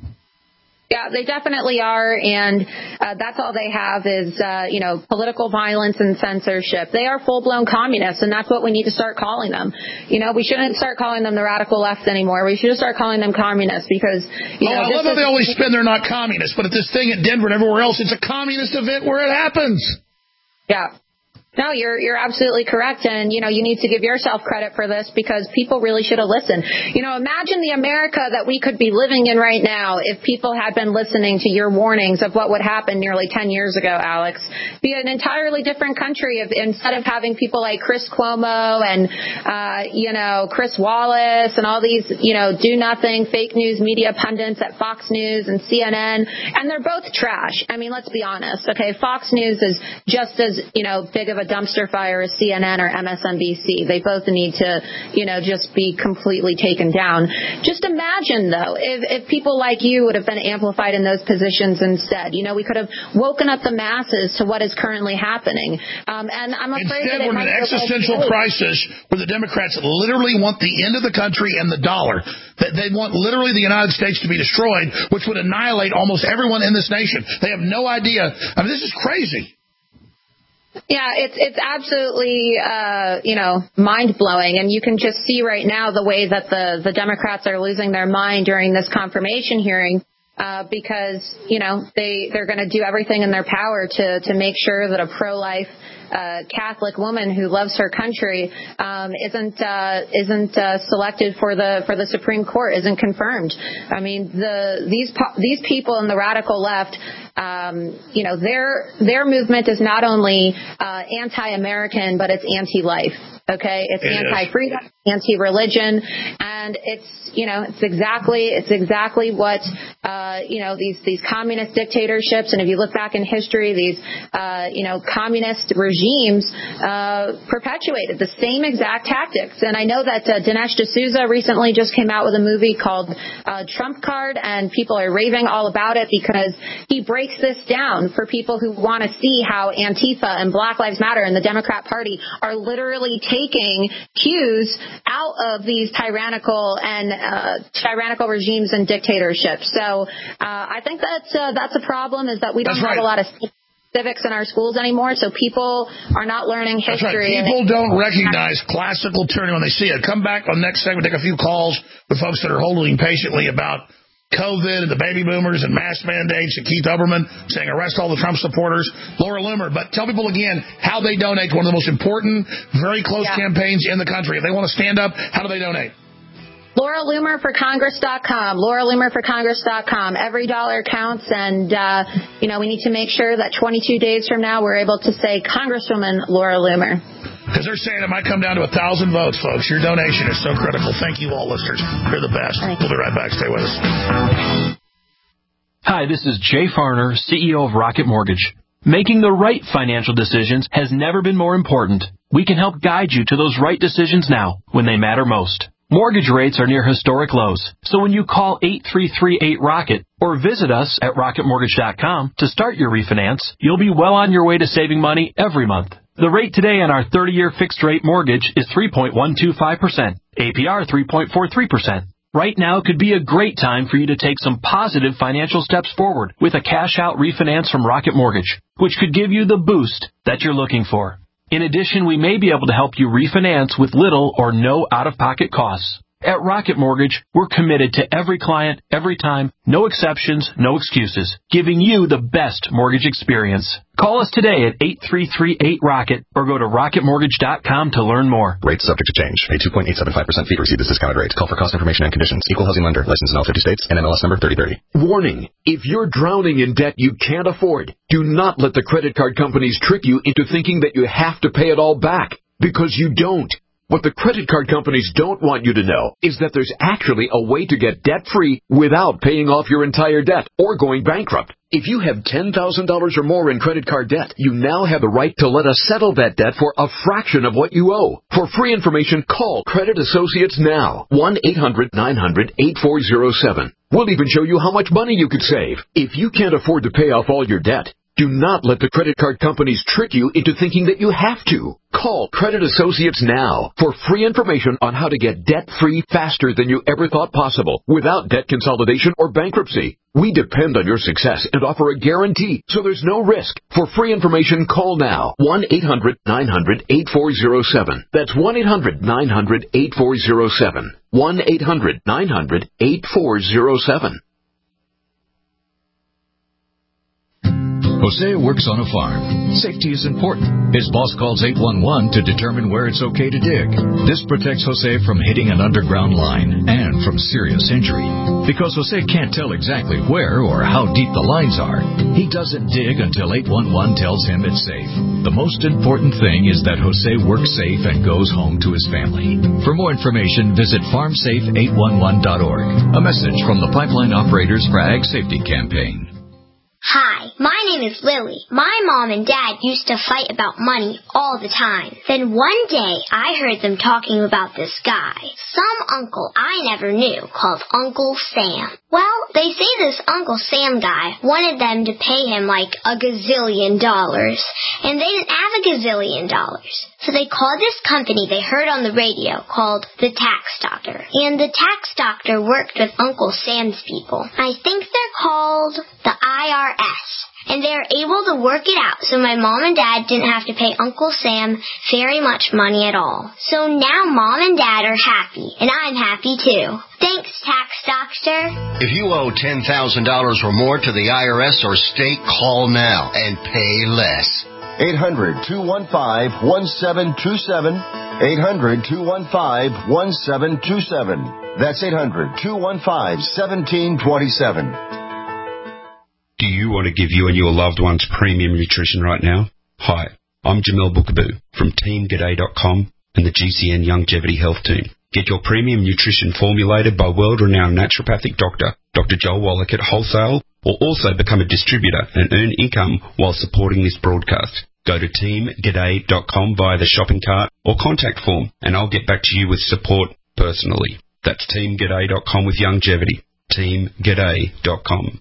Yeah, they definitely are, and uh, that's all they have is, uh, you know, political violence and censorship. They are full-blown communists, and that's what we need to start calling them. You know, we shouldn't start calling them the radical left anymore. We should start calling them communists because, you oh, know... I love how they always spin they're not communists, but at this thing at Denver and everywhere else, it's a communist event where it happens. Yeah. No, you're you're absolutely correct, and you know you need to give yourself credit for this because people really should have listened. You know, imagine the America that we could be living in right now if people had been listening to your warnings of what would happen nearly ten years ago, Alex. Be an entirely different country if instead of having people like Chris Cuomo and uh, you know Chris Wallace and all these you know do nothing fake news media pundits at Fox News and C N N, and they're both trash. I mean, let's be honest, okay? Fox News is just as you know big of a dumpster fire as C N N or M S N B C. They both need to, you know, just be completely taken down. Just imagine, though, if, if people like you would have been amplified in those positions instead. You know, we could have woken up the masses to what is currently happening. Um, and I'm afraid Instead, that it we're in an existential crisis where the Democrats literally want the end of the country and the dollar. They want literally the United States to be destroyed, which would annihilate almost everyone in this nation. They have no idea. I mean, this is crazy. Yeah, it's it's absolutely uh, you know mind blowing, and you can just see right now the way that the the Democrats are losing their mind during this confirmation hearing uh, because you know they they're going to do everything in their power to to make sure that a pro-life uh, Catholic woman who loves her country um, isn't uh, isn't uh, selected for the for the Supreme Court, isn't confirmed. I mean, the these these people in the radical left. Um, you know, their their movement is not only uh, anti-American, but it's anti-life. Okay, it's it anti-freedom, is. anti-religion, and it's you know it's exactly it's exactly what uh, you know these these communist dictatorships. And if you look back in history, these uh, you know communist regimes uh, perpetuated the same exact tactics. And I know that uh, Dinesh D'Souza recently just came out with a movie called uh, Trump Card, and people are raving all about it because he breaks this down for people who want to see how Antifa and Black Lives Matter and the Democrat Party are literally taking cues out of these tyrannical and uh, tyrannical regimes and dictatorships. So uh, I think that's uh, that's a problem is that we don't that's have right. a lot of civics in our schools anymore, so people are not learning history. Right. People don't recognize classical tyranny when they see it. Come back on next segment, take a few calls with folks that are holding patiently about COVID and the baby boomers and mask mandates and Keith Olbermann saying arrest all the Trump supporters. Laura Loomer, but tell people again how they donate to one of the most important, very close yeah. campaigns in the country. If they want to stand up, how do they donate? Laura Loomer for Congress dot com. Laura Loomer for Congress dot com. Every dollar counts, and, uh, you know, we need to make sure that twenty-two days from now we're able to say Congresswoman Laura Loomer. Because they're saying it might come down to a thousand votes, folks. Your donation is so critical. Thank you all, listeners. You're the best. Thanks. We'll be right back. Stay with us. Hi, this is Jay Farner, C E O of Rocket Mortgage. Making the right financial decisions has never been more important. We can help guide you to those right decisions now when they matter most. Mortgage rates are near historic lows, so when you call eight three three eight ROCKET or visit us at rocket mortgage dot com to start your refinance, you'll be well on your way to saving money every month. The rate today on our thirty-year fixed-rate mortgage is three point one two five percent, A P R three point four three percent. Right now could be a great time for you to take some positive financial steps forward with a cash-out refinance from Rocket Mortgage, which could give you the boost that you're looking for. In addition, we may be able to help you refinance with little or no out-of-pocket costs. At Rocket Mortgage, we're committed to every client, every time, no exceptions, no excuses, giving you the best mortgage experience. Call us today at eight three three eight ROCKET or go to rocket mortgage dot com to learn more. Rates subject to change. Pay two point eight seven five percent fee to receive this discounted rate. Call for cost information and conditions. Equal housing lender. Licensed in all fifty states and M L S number thirty thirty. Warning. If you're drowning in debt you can't afford, do not let the credit card companies trick you into thinking that you have to pay it all back, because you don't. What the credit card companies don't want you to know is that there's actually a way to get debt-free without paying off your entire debt or going bankrupt. If you have ten thousand dollars or more in credit card debt, you now have the right to let us settle that debt for a fraction of what you owe. For free information, call Credit Associates now. one eight hundred nine hundred eight four zero seven. We'll even show you how much money you could save. If you can't afford to pay off all your debt, do not let the credit card companies trick you into thinking that you have to. Call Credit Associates now for free information on how to get debt-free faster than you ever thought possible without debt consolidation or bankruptcy. We depend on your success and offer a guarantee, so there's no risk. For free information, call now. one eight hundred nine hundred eight four zero seven. That's one eight hundred nine hundred eight four zero seven. one eight hundred nine hundred eight four zero seven. Jose works on a farm. Safety is important. His boss calls eight one one to determine where it's okay to dig. This protects Jose from hitting an underground line and from serious injury. Because Jose can't tell exactly where or how deep the lines are, he doesn't dig until eight one one tells him it's safe. The most important thing is that Jose works safe and goes home to his family. For more information, visit farm safe eight one one dot org. A message from the Pipeline Operators for Ag Safety Campaign. Hi, my name is Lily. My mom and dad used to fight about money all the time. Then one day, I heard them talking about this guy, some uncle I never knew, called Uncle Sam. Well, they say this Uncle Sam guy wanted them to pay him like a gazillion dollars, and they didn't have a gazillion dollars. So they called this company they heard on the radio called the Tax Doctor. And the Tax Doctor worked with Uncle Sam's people. I think they're called the I R S. And they were able to work it out so my mom and dad didn't have to pay Uncle Sam very much money at all. So now mom and dad are happy, and I'm happy too. Thanks, Tax Doctor. If you owe ten thousand dollars or more to the I R S or state, call now and pay less. eight hundred two one five one seven two seven. eight hundred two one five one seven two seven. That's eight hundred two one five one seven two seven. Do you want to give you and your loved ones premium nutrition right now? Hi, I'm Jamel Bookaboo from Team G'day dot com and the G C N Longevity Health Team. Get your premium nutrition formulated by world-renowned naturopathic doctor, Doctor Joel Wallach at Wholesale, or also become a distributor and earn income while supporting this broadcast. Go to Team G'day dot com via the shopping cart or contact form, and I'll get back to you with support personally. That's Team G'day dot com with Longevity. Team G'day dot com.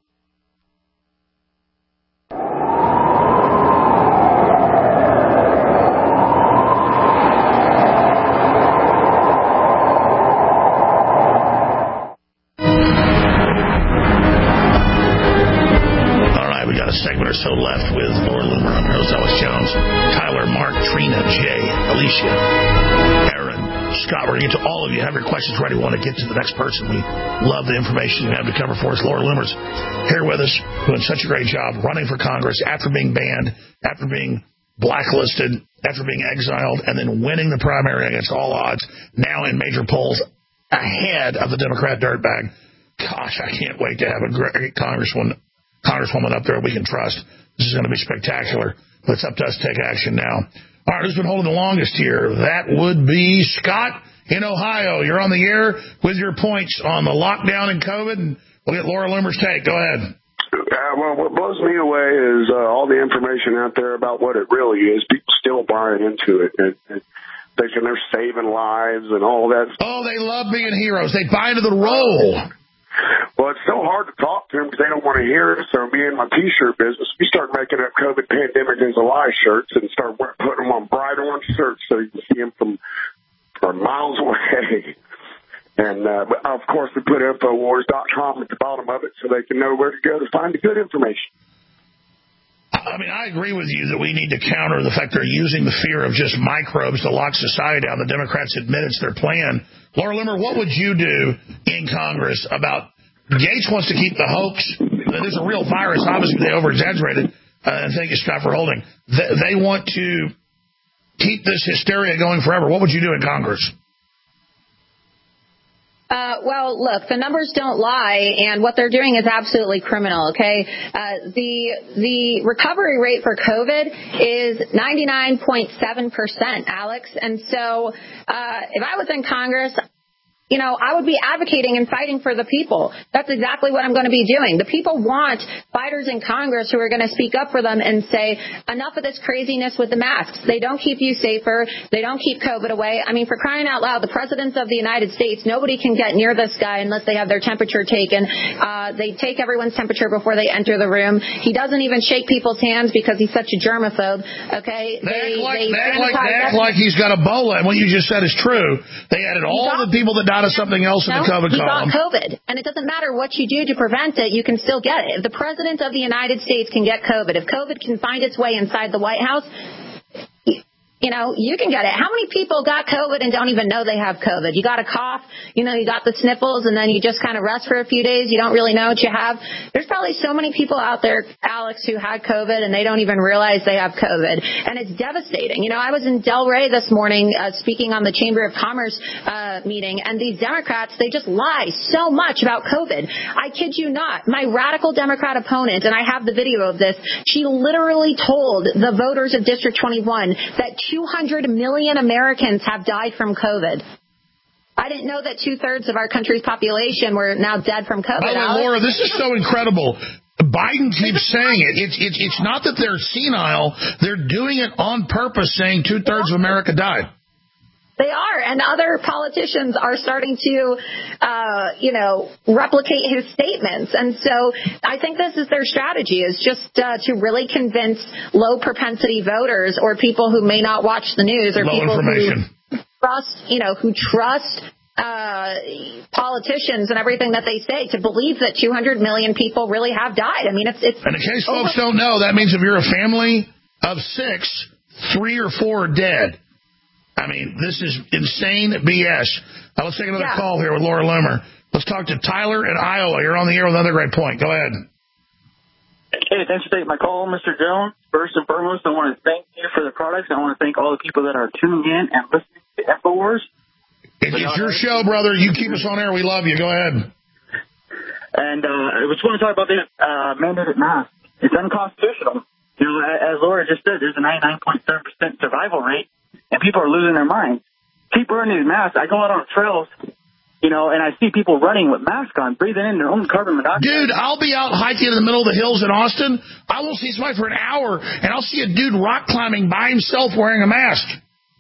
Segment or so left with Laura Loomer. I'm your host, Alex Jones, Tyler, Mark, Trina, Jay, Alicia, Aaron, Scott. We're going to get to all of you. Have your questions ready. We want to get to the next person. We love the information you have to cover for us. Laura Loomer's here with us, doing such a great job running for Congress after being banned, after being blacklisted, after being exiled, and then winning the primary against all odds, now in major polls ahead of the Democrat dirtbag. Gosh, I can't wait to have a great congresswoman Congresswoman up there we can trust. This is going to be spectacular. But it's up to us to take action now. All right, who's been holding the longest here? That would be Scott in Ohio. You're on the air with your points on the lockdown and COVID, and we'll get Laura Loomer's take. Go ahead. Uh, well, what blows me away is uh, all the information out there about what it really is. People still buying into it and, and thinking they're saving lives and all that. Oh, they love being heroes. They buy into the role. Well, it's so hard to talk to them because they don't want to hear it. So me and my T-shirt business, we start making up COVID pandemic is a lie shirts and start putting them on bright orange shirts so you can see them from, from miles away. And, uh, but of course, we put Infowars dot com at the bottom of it so they can know where to go to find the good information. I mean, I agree with you that we need to counter the fact they're using the fear of just microbes to lock society down. The Democrats admit it's their plan. Laura Loomer, what would you do in Congress about Gates wants to keep the hoax? There's a real virus. Obviously, they over-exaggerated. Uh, and thank you, Scott, for holding. They, they want to keep this hysteria going forever. What would you do in Congress? Uh, well, look, the numbers don't lie, and what they're doing is absolutely criminal, okay? Uh, the the recovery rate for COVID is ninety-nine point seven percent, Alex. And so uh, if I was in Congress, you know, I would be advocating and fighting for the people. That's exactly what I'm going to be doing. The people want fighters in Congress who are going to speak up for them and say, enough of this craziness with the masks. They don't keep you safer. They don't keep COVID away. I mean, for crying out loud, the president of the United States, nobody can get near this guy unless they have their temperature taken. Uh, they take everyone's temperature before they enter the room. He doesn't even shake people's hands because he's such a germaphobe. Okay. They, they act like, they they act like, they act like he's got Ebola, and what you just said is true. They added all got, the people that died of something else in no, the COVID he column. got COVID, and it doesn't matter what you do to prevent it, you can still get it. If the president of the United States can get COVID, if COVID can find its way inside the White House, you know, you can get it. How many people got COVID and don't even know they have COVID? You got a cough, you know, you got the sniffles, and then you just kind of rest for a few days. You don't really know what you have. There's probably so many people out there, Alex, who had COVID, and they don't even realize they have COVID. And it's devastating. You know, I was in Delray this morning uh, speaking on the Chamber of Commerce uh, meeting, and these Democrats, they just lie so much about COVID. I kid you not. My radical Democrat opponent, and I have the video of this, she literally told the voters of District twenty-one that two hundred million Americans have died from COVID. I didn't know that two-thirds of our country's population were now dead from COVID. By the way, Laura, this is so incredible. Biden keeps saying it. It's, it's, it's not that they're senile. They're doing it on purpose, saying two-thirds of America died. They are, and other politicians are starting to, uh, you know, replicate his statements. And so I think this is their strategy, is just uh, to really convince low-propensity voters or people who may not watch the news or Low people information. who trust, you know, who trust uh, politicians and everything that they say to believe that two hundred million people really have died. I mean, it's... it's and in case folks don't know, that means if you're a family of six, three or four are dead. I mean, this is insane B S. Now, let's take another yeah. call here with Laura Loomer. Let's talk to Tyler in Iowa. You're on the air with another great point. Go ahead. Hey, thanks for taking my call, Mister Jones. First and foremost, I want to thank you for the products. I want to thank all the people that are tuning in and listening to InfoWars. It's, it's your show, brother. You keep us on air. We love you. Go ahead. And uh, I just want to talk about the uh, mandated mask. It's unconstitutional. You know, as Laura just said, there's a ninety-nine point seven percent survival rate. And people are losing their minds. Keep wearing these masks. I go out on trails, you know, and I see people running with masks on, breathing in their own carbon monoxide. Dude, I'll be out hiking in the middle of the hills in Austin. I will see somebody for an hour, and I'll see a dude rock climbing by himself wearing a mask.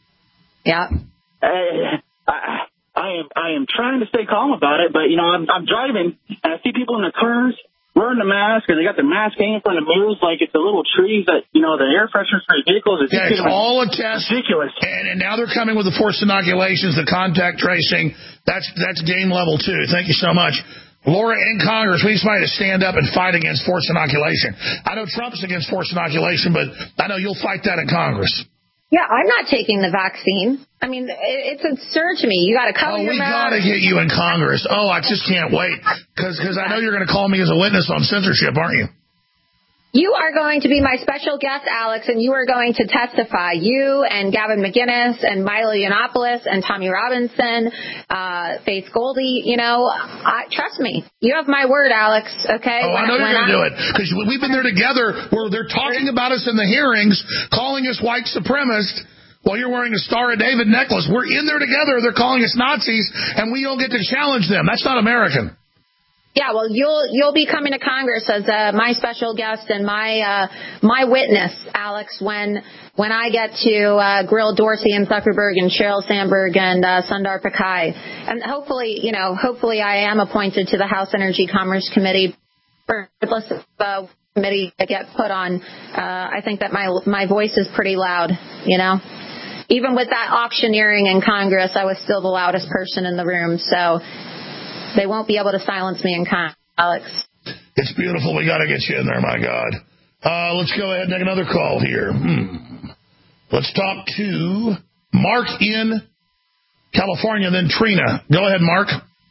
Yeah. I, I, I am I am trying to stay calm about it, but, you know, I'm, I'm driving, and I see people in their cars wearing the mask, and they got the mask hanging from the mirrors like it's the little trees that, you know, the air fresheners for your vehicles. It's yeah, it's all a test. Ridiculous. And, and now they're coming with the forced inoculations, the contact tracing. That's that's game level, too. Thank you so much. Laura, in Congress, we need somebody to stand up and fight against forced inoculation. I know Trump's against forced inoculation, but I know you'll fight that in Congress. Yeah, I'm not taking the vaccine. I mean, it's absurd to me. You got to cover oh, your we mouth. Oh, we got to get you in Congress. Oh, I just can't wait. Because I know you're going to call me as a witness on censorship, aren't you? You are going to be my special guest, Alex, and you are going to testify. You and Gavin McInnes and Milo Yiannopoulos and Tommy Robinson, uh, Faith Goldie, you know, I, trust me. You have my word, Alex, okay? Oh, when, I know you're going to do it. Because we've been there together where they're talking about us in the hearings, calling us white supremacists. While you're wearing a Star of David necklace, we're in there together. They're calling us Nazis, and we don't get to challenge them. That's not American. Yeah, well, you'll you'll be coming to Congress as uh, my special guest and my uh, my witness, Alex, when when I get to uh, grill Dorsey and Zuckerberg and Sheryl Sandberg and uh, Sundar Pichai, and hopefully, you know, hopefully I am appointed to the House Energy Commerce Committee. Regardless of uh, committee I get put on, uh, I think that my my voice is pretty loud, you know. Even with that auctioneering in Congress, I was still the loudest person in the room. So they won't be able to silence me in Congress, Alex. It's beautiful. We got to get you in there, my God. Uh, let's go ahead and take another call here. Hmm. Let's talk to Mark in California, then Trina. Go ahead, Mark.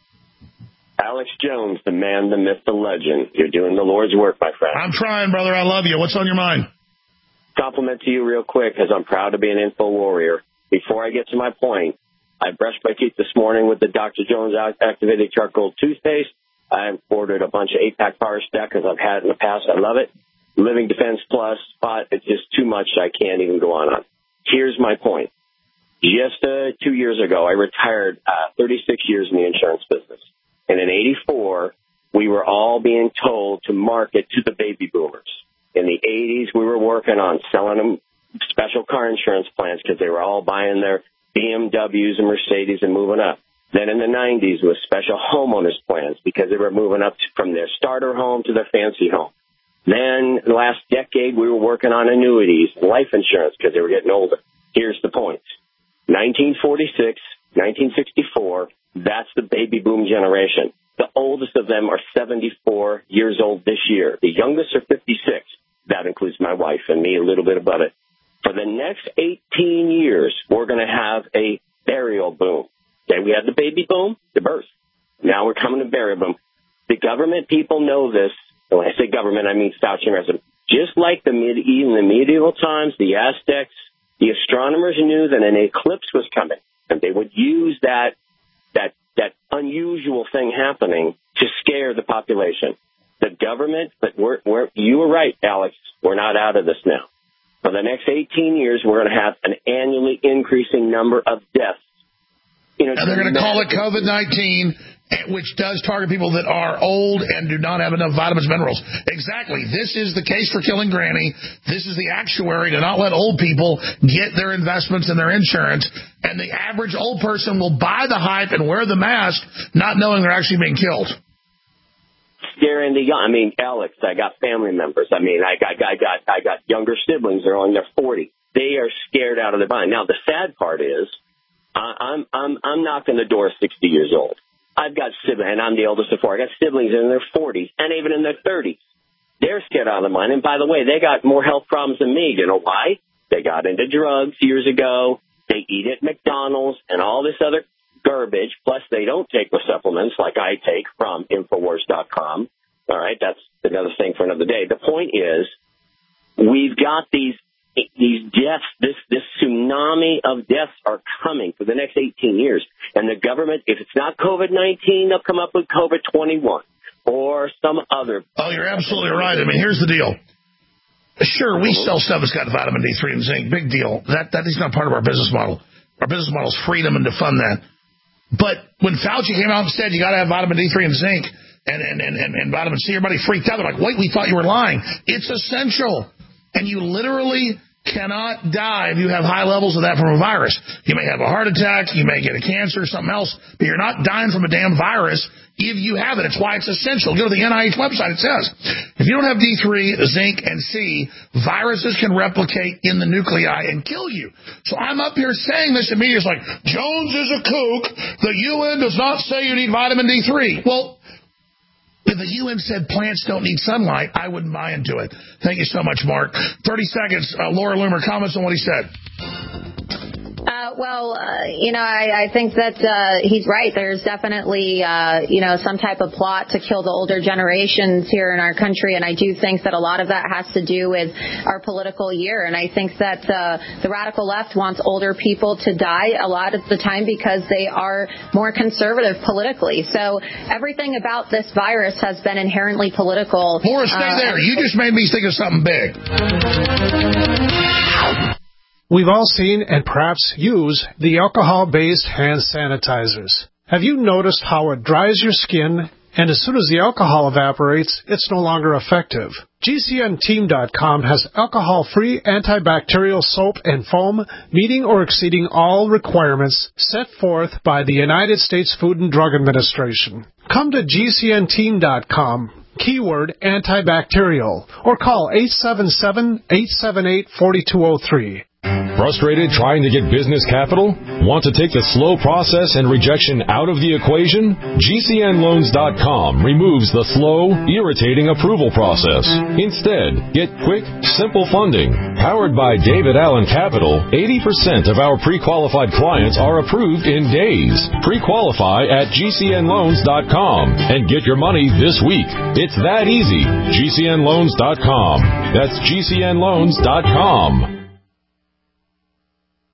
Alex Jones, the man, the myth, the legend. You're doing the Lord's work, my friend. I'm trying, brother. I love you. What's on your mind? Compliment to you real quick, because I'm proud to be an info warrior. Before I get to my point, I brushed my teeth this morning with the Doctor Jones Activated Charcoal Toothpaste. I ordered a bunch of eight-pack Power Stack because I've had it in the past. I love it. Living Defense Plus, spot, it's just too much. I can't even go on on. Here's my point. Just uh, two years ago, I retired uh, thirty-six years in the insurance business. And in eighty-four, we were all being told to market to the baby boomers. In the eighties, we were working on selling them special car insurance plans because they were all buying their B M Ws and Mercedes and moving up. Then in the nineties, with special homeowners plans because they were moving up from their starter home to their fancy home. Then the last decade, we were working on annuities and life insurance because they were getting older. Here's the point. nineteen forty-six, nineteen sixty-four, that's the baby boom generation. The oldest of them are seventy-four years old this year. The youngest are fifty-six. That includes my wife and me, a little bit above it. For the next eighteen years, we're going to have a burial boom. Okay, we had the baby boom, the birth. Now we're coming to burial boom. The government people know this. And when I say government, I mean Fauci and Resident. Just like the mid- in the medieval times, the Aztecs, the astronomers knew that an eclipse was coming, and they would use that that that unusual thing happening to scare the population. The government, but we're, we're you were right, Alex. We're not out of this now. For the next eighteen years, we're going to have an annually increasing number of deaths. You know, and they're going to call it COVID nineteen, which does target people that are old and do not have enough vitamins and minerals. Exactly. This is the case for killing Granny. This is the actuary to not let old people get their investments and their insurance. And the average old person will buy the hype and wear the mask, not knowing they're actually being killed. Scaring the young. I mean, Alex, I got family members. I mean, I got, I got, I got younger siblings. They're on their forties. They are scared out of their mind. Now, the sad part is, I'm, I'm, I'm knocking the door at sixty years old. I've got siblings, and I'm the oldest of four. I got siblings in their forties and even in their thirties. They're scared out of their mind. And by the way, they got more health problems than me. You know why? They got into drugs years ago. They eat at McDonald's and all this other garbage. Plus, they don't take the supplements like I take from Infowars dot com. All right, that's another thing for another day. The point is, we've got these these deaths, this this tsunami of deaths are coming for the next eighteen years. And the government, if it's not COVID nineteen, they'll come up with COVID twenty-one or some other. Oh, you're absolutely right. I mean, here's the deal. Sure, we sell stuff that's got vitamin D three and zinc. Big deal. That That is not part of our business model. Our business model is freedom and to fund that. But when Fauci came out and said you got to have vitamin D three and zinc and, and, and, and, and vitamin C, everybody freaked out. They're like, wait, we thought you were lying. It's essential. And you literally cannot die if you have high levels of that from a virus. You may have a heart attack, you may get a cancer, something else, but you're not dying from a damn virus if you have it. It's why it's essential. Go to the N I H website. It says, if you don't have D three, zinc, and C, viruses can replicate in the nuclei and kill you. So I'm up here saying this, and media's like, Jones is a kook. The U N does not say you need vitamin D three. Well, if the U N said plants don't need sunlight, I wouldn't buy into it. Thank you so much, Mark. thirty seconds. Uh, Laura Loomer, comments on what he said. Uh, well, uh, you know, I, I think that uh, he's right. There's definitely, uh, you know, some type of plot to kill the older generations here in our country, and I do think that a lot of that has to do with our political year. And I think that uh, the radical left wants older people to die a lot of the time because they are more conservative politically. So everything about this virus has been inherently political. Laura, stay uh, there. You just made me think of something big. We've all seen and perhaps use the alcohol-based hand sanitizers. Have you noticed how it dries your skin, and as soon as the alcohol evaporates, it's no longer effective? G C N team dot com has alcohol-free antibacterial soap and foam meeting or exceeding all requirements set forth by the United States Food and Drug Administration. Come to G C N team dot com. Keyword antibacterial, or call eight seven seven, eight seven eight, four two zero three. Frustrated trying to get business capital? Want to take the slow process and rejection out of the equation? G C N loans dot com removes the slow, irritating approval process. Instead, get quick, simple funding. Powered by David Allen Capital, eighty percent of our pre-qualified clients are approved in days. Pre-qualify at G C N loans dot com and get your money this week. It's that easy. G C N loans dot com. That's G C N loans dot com.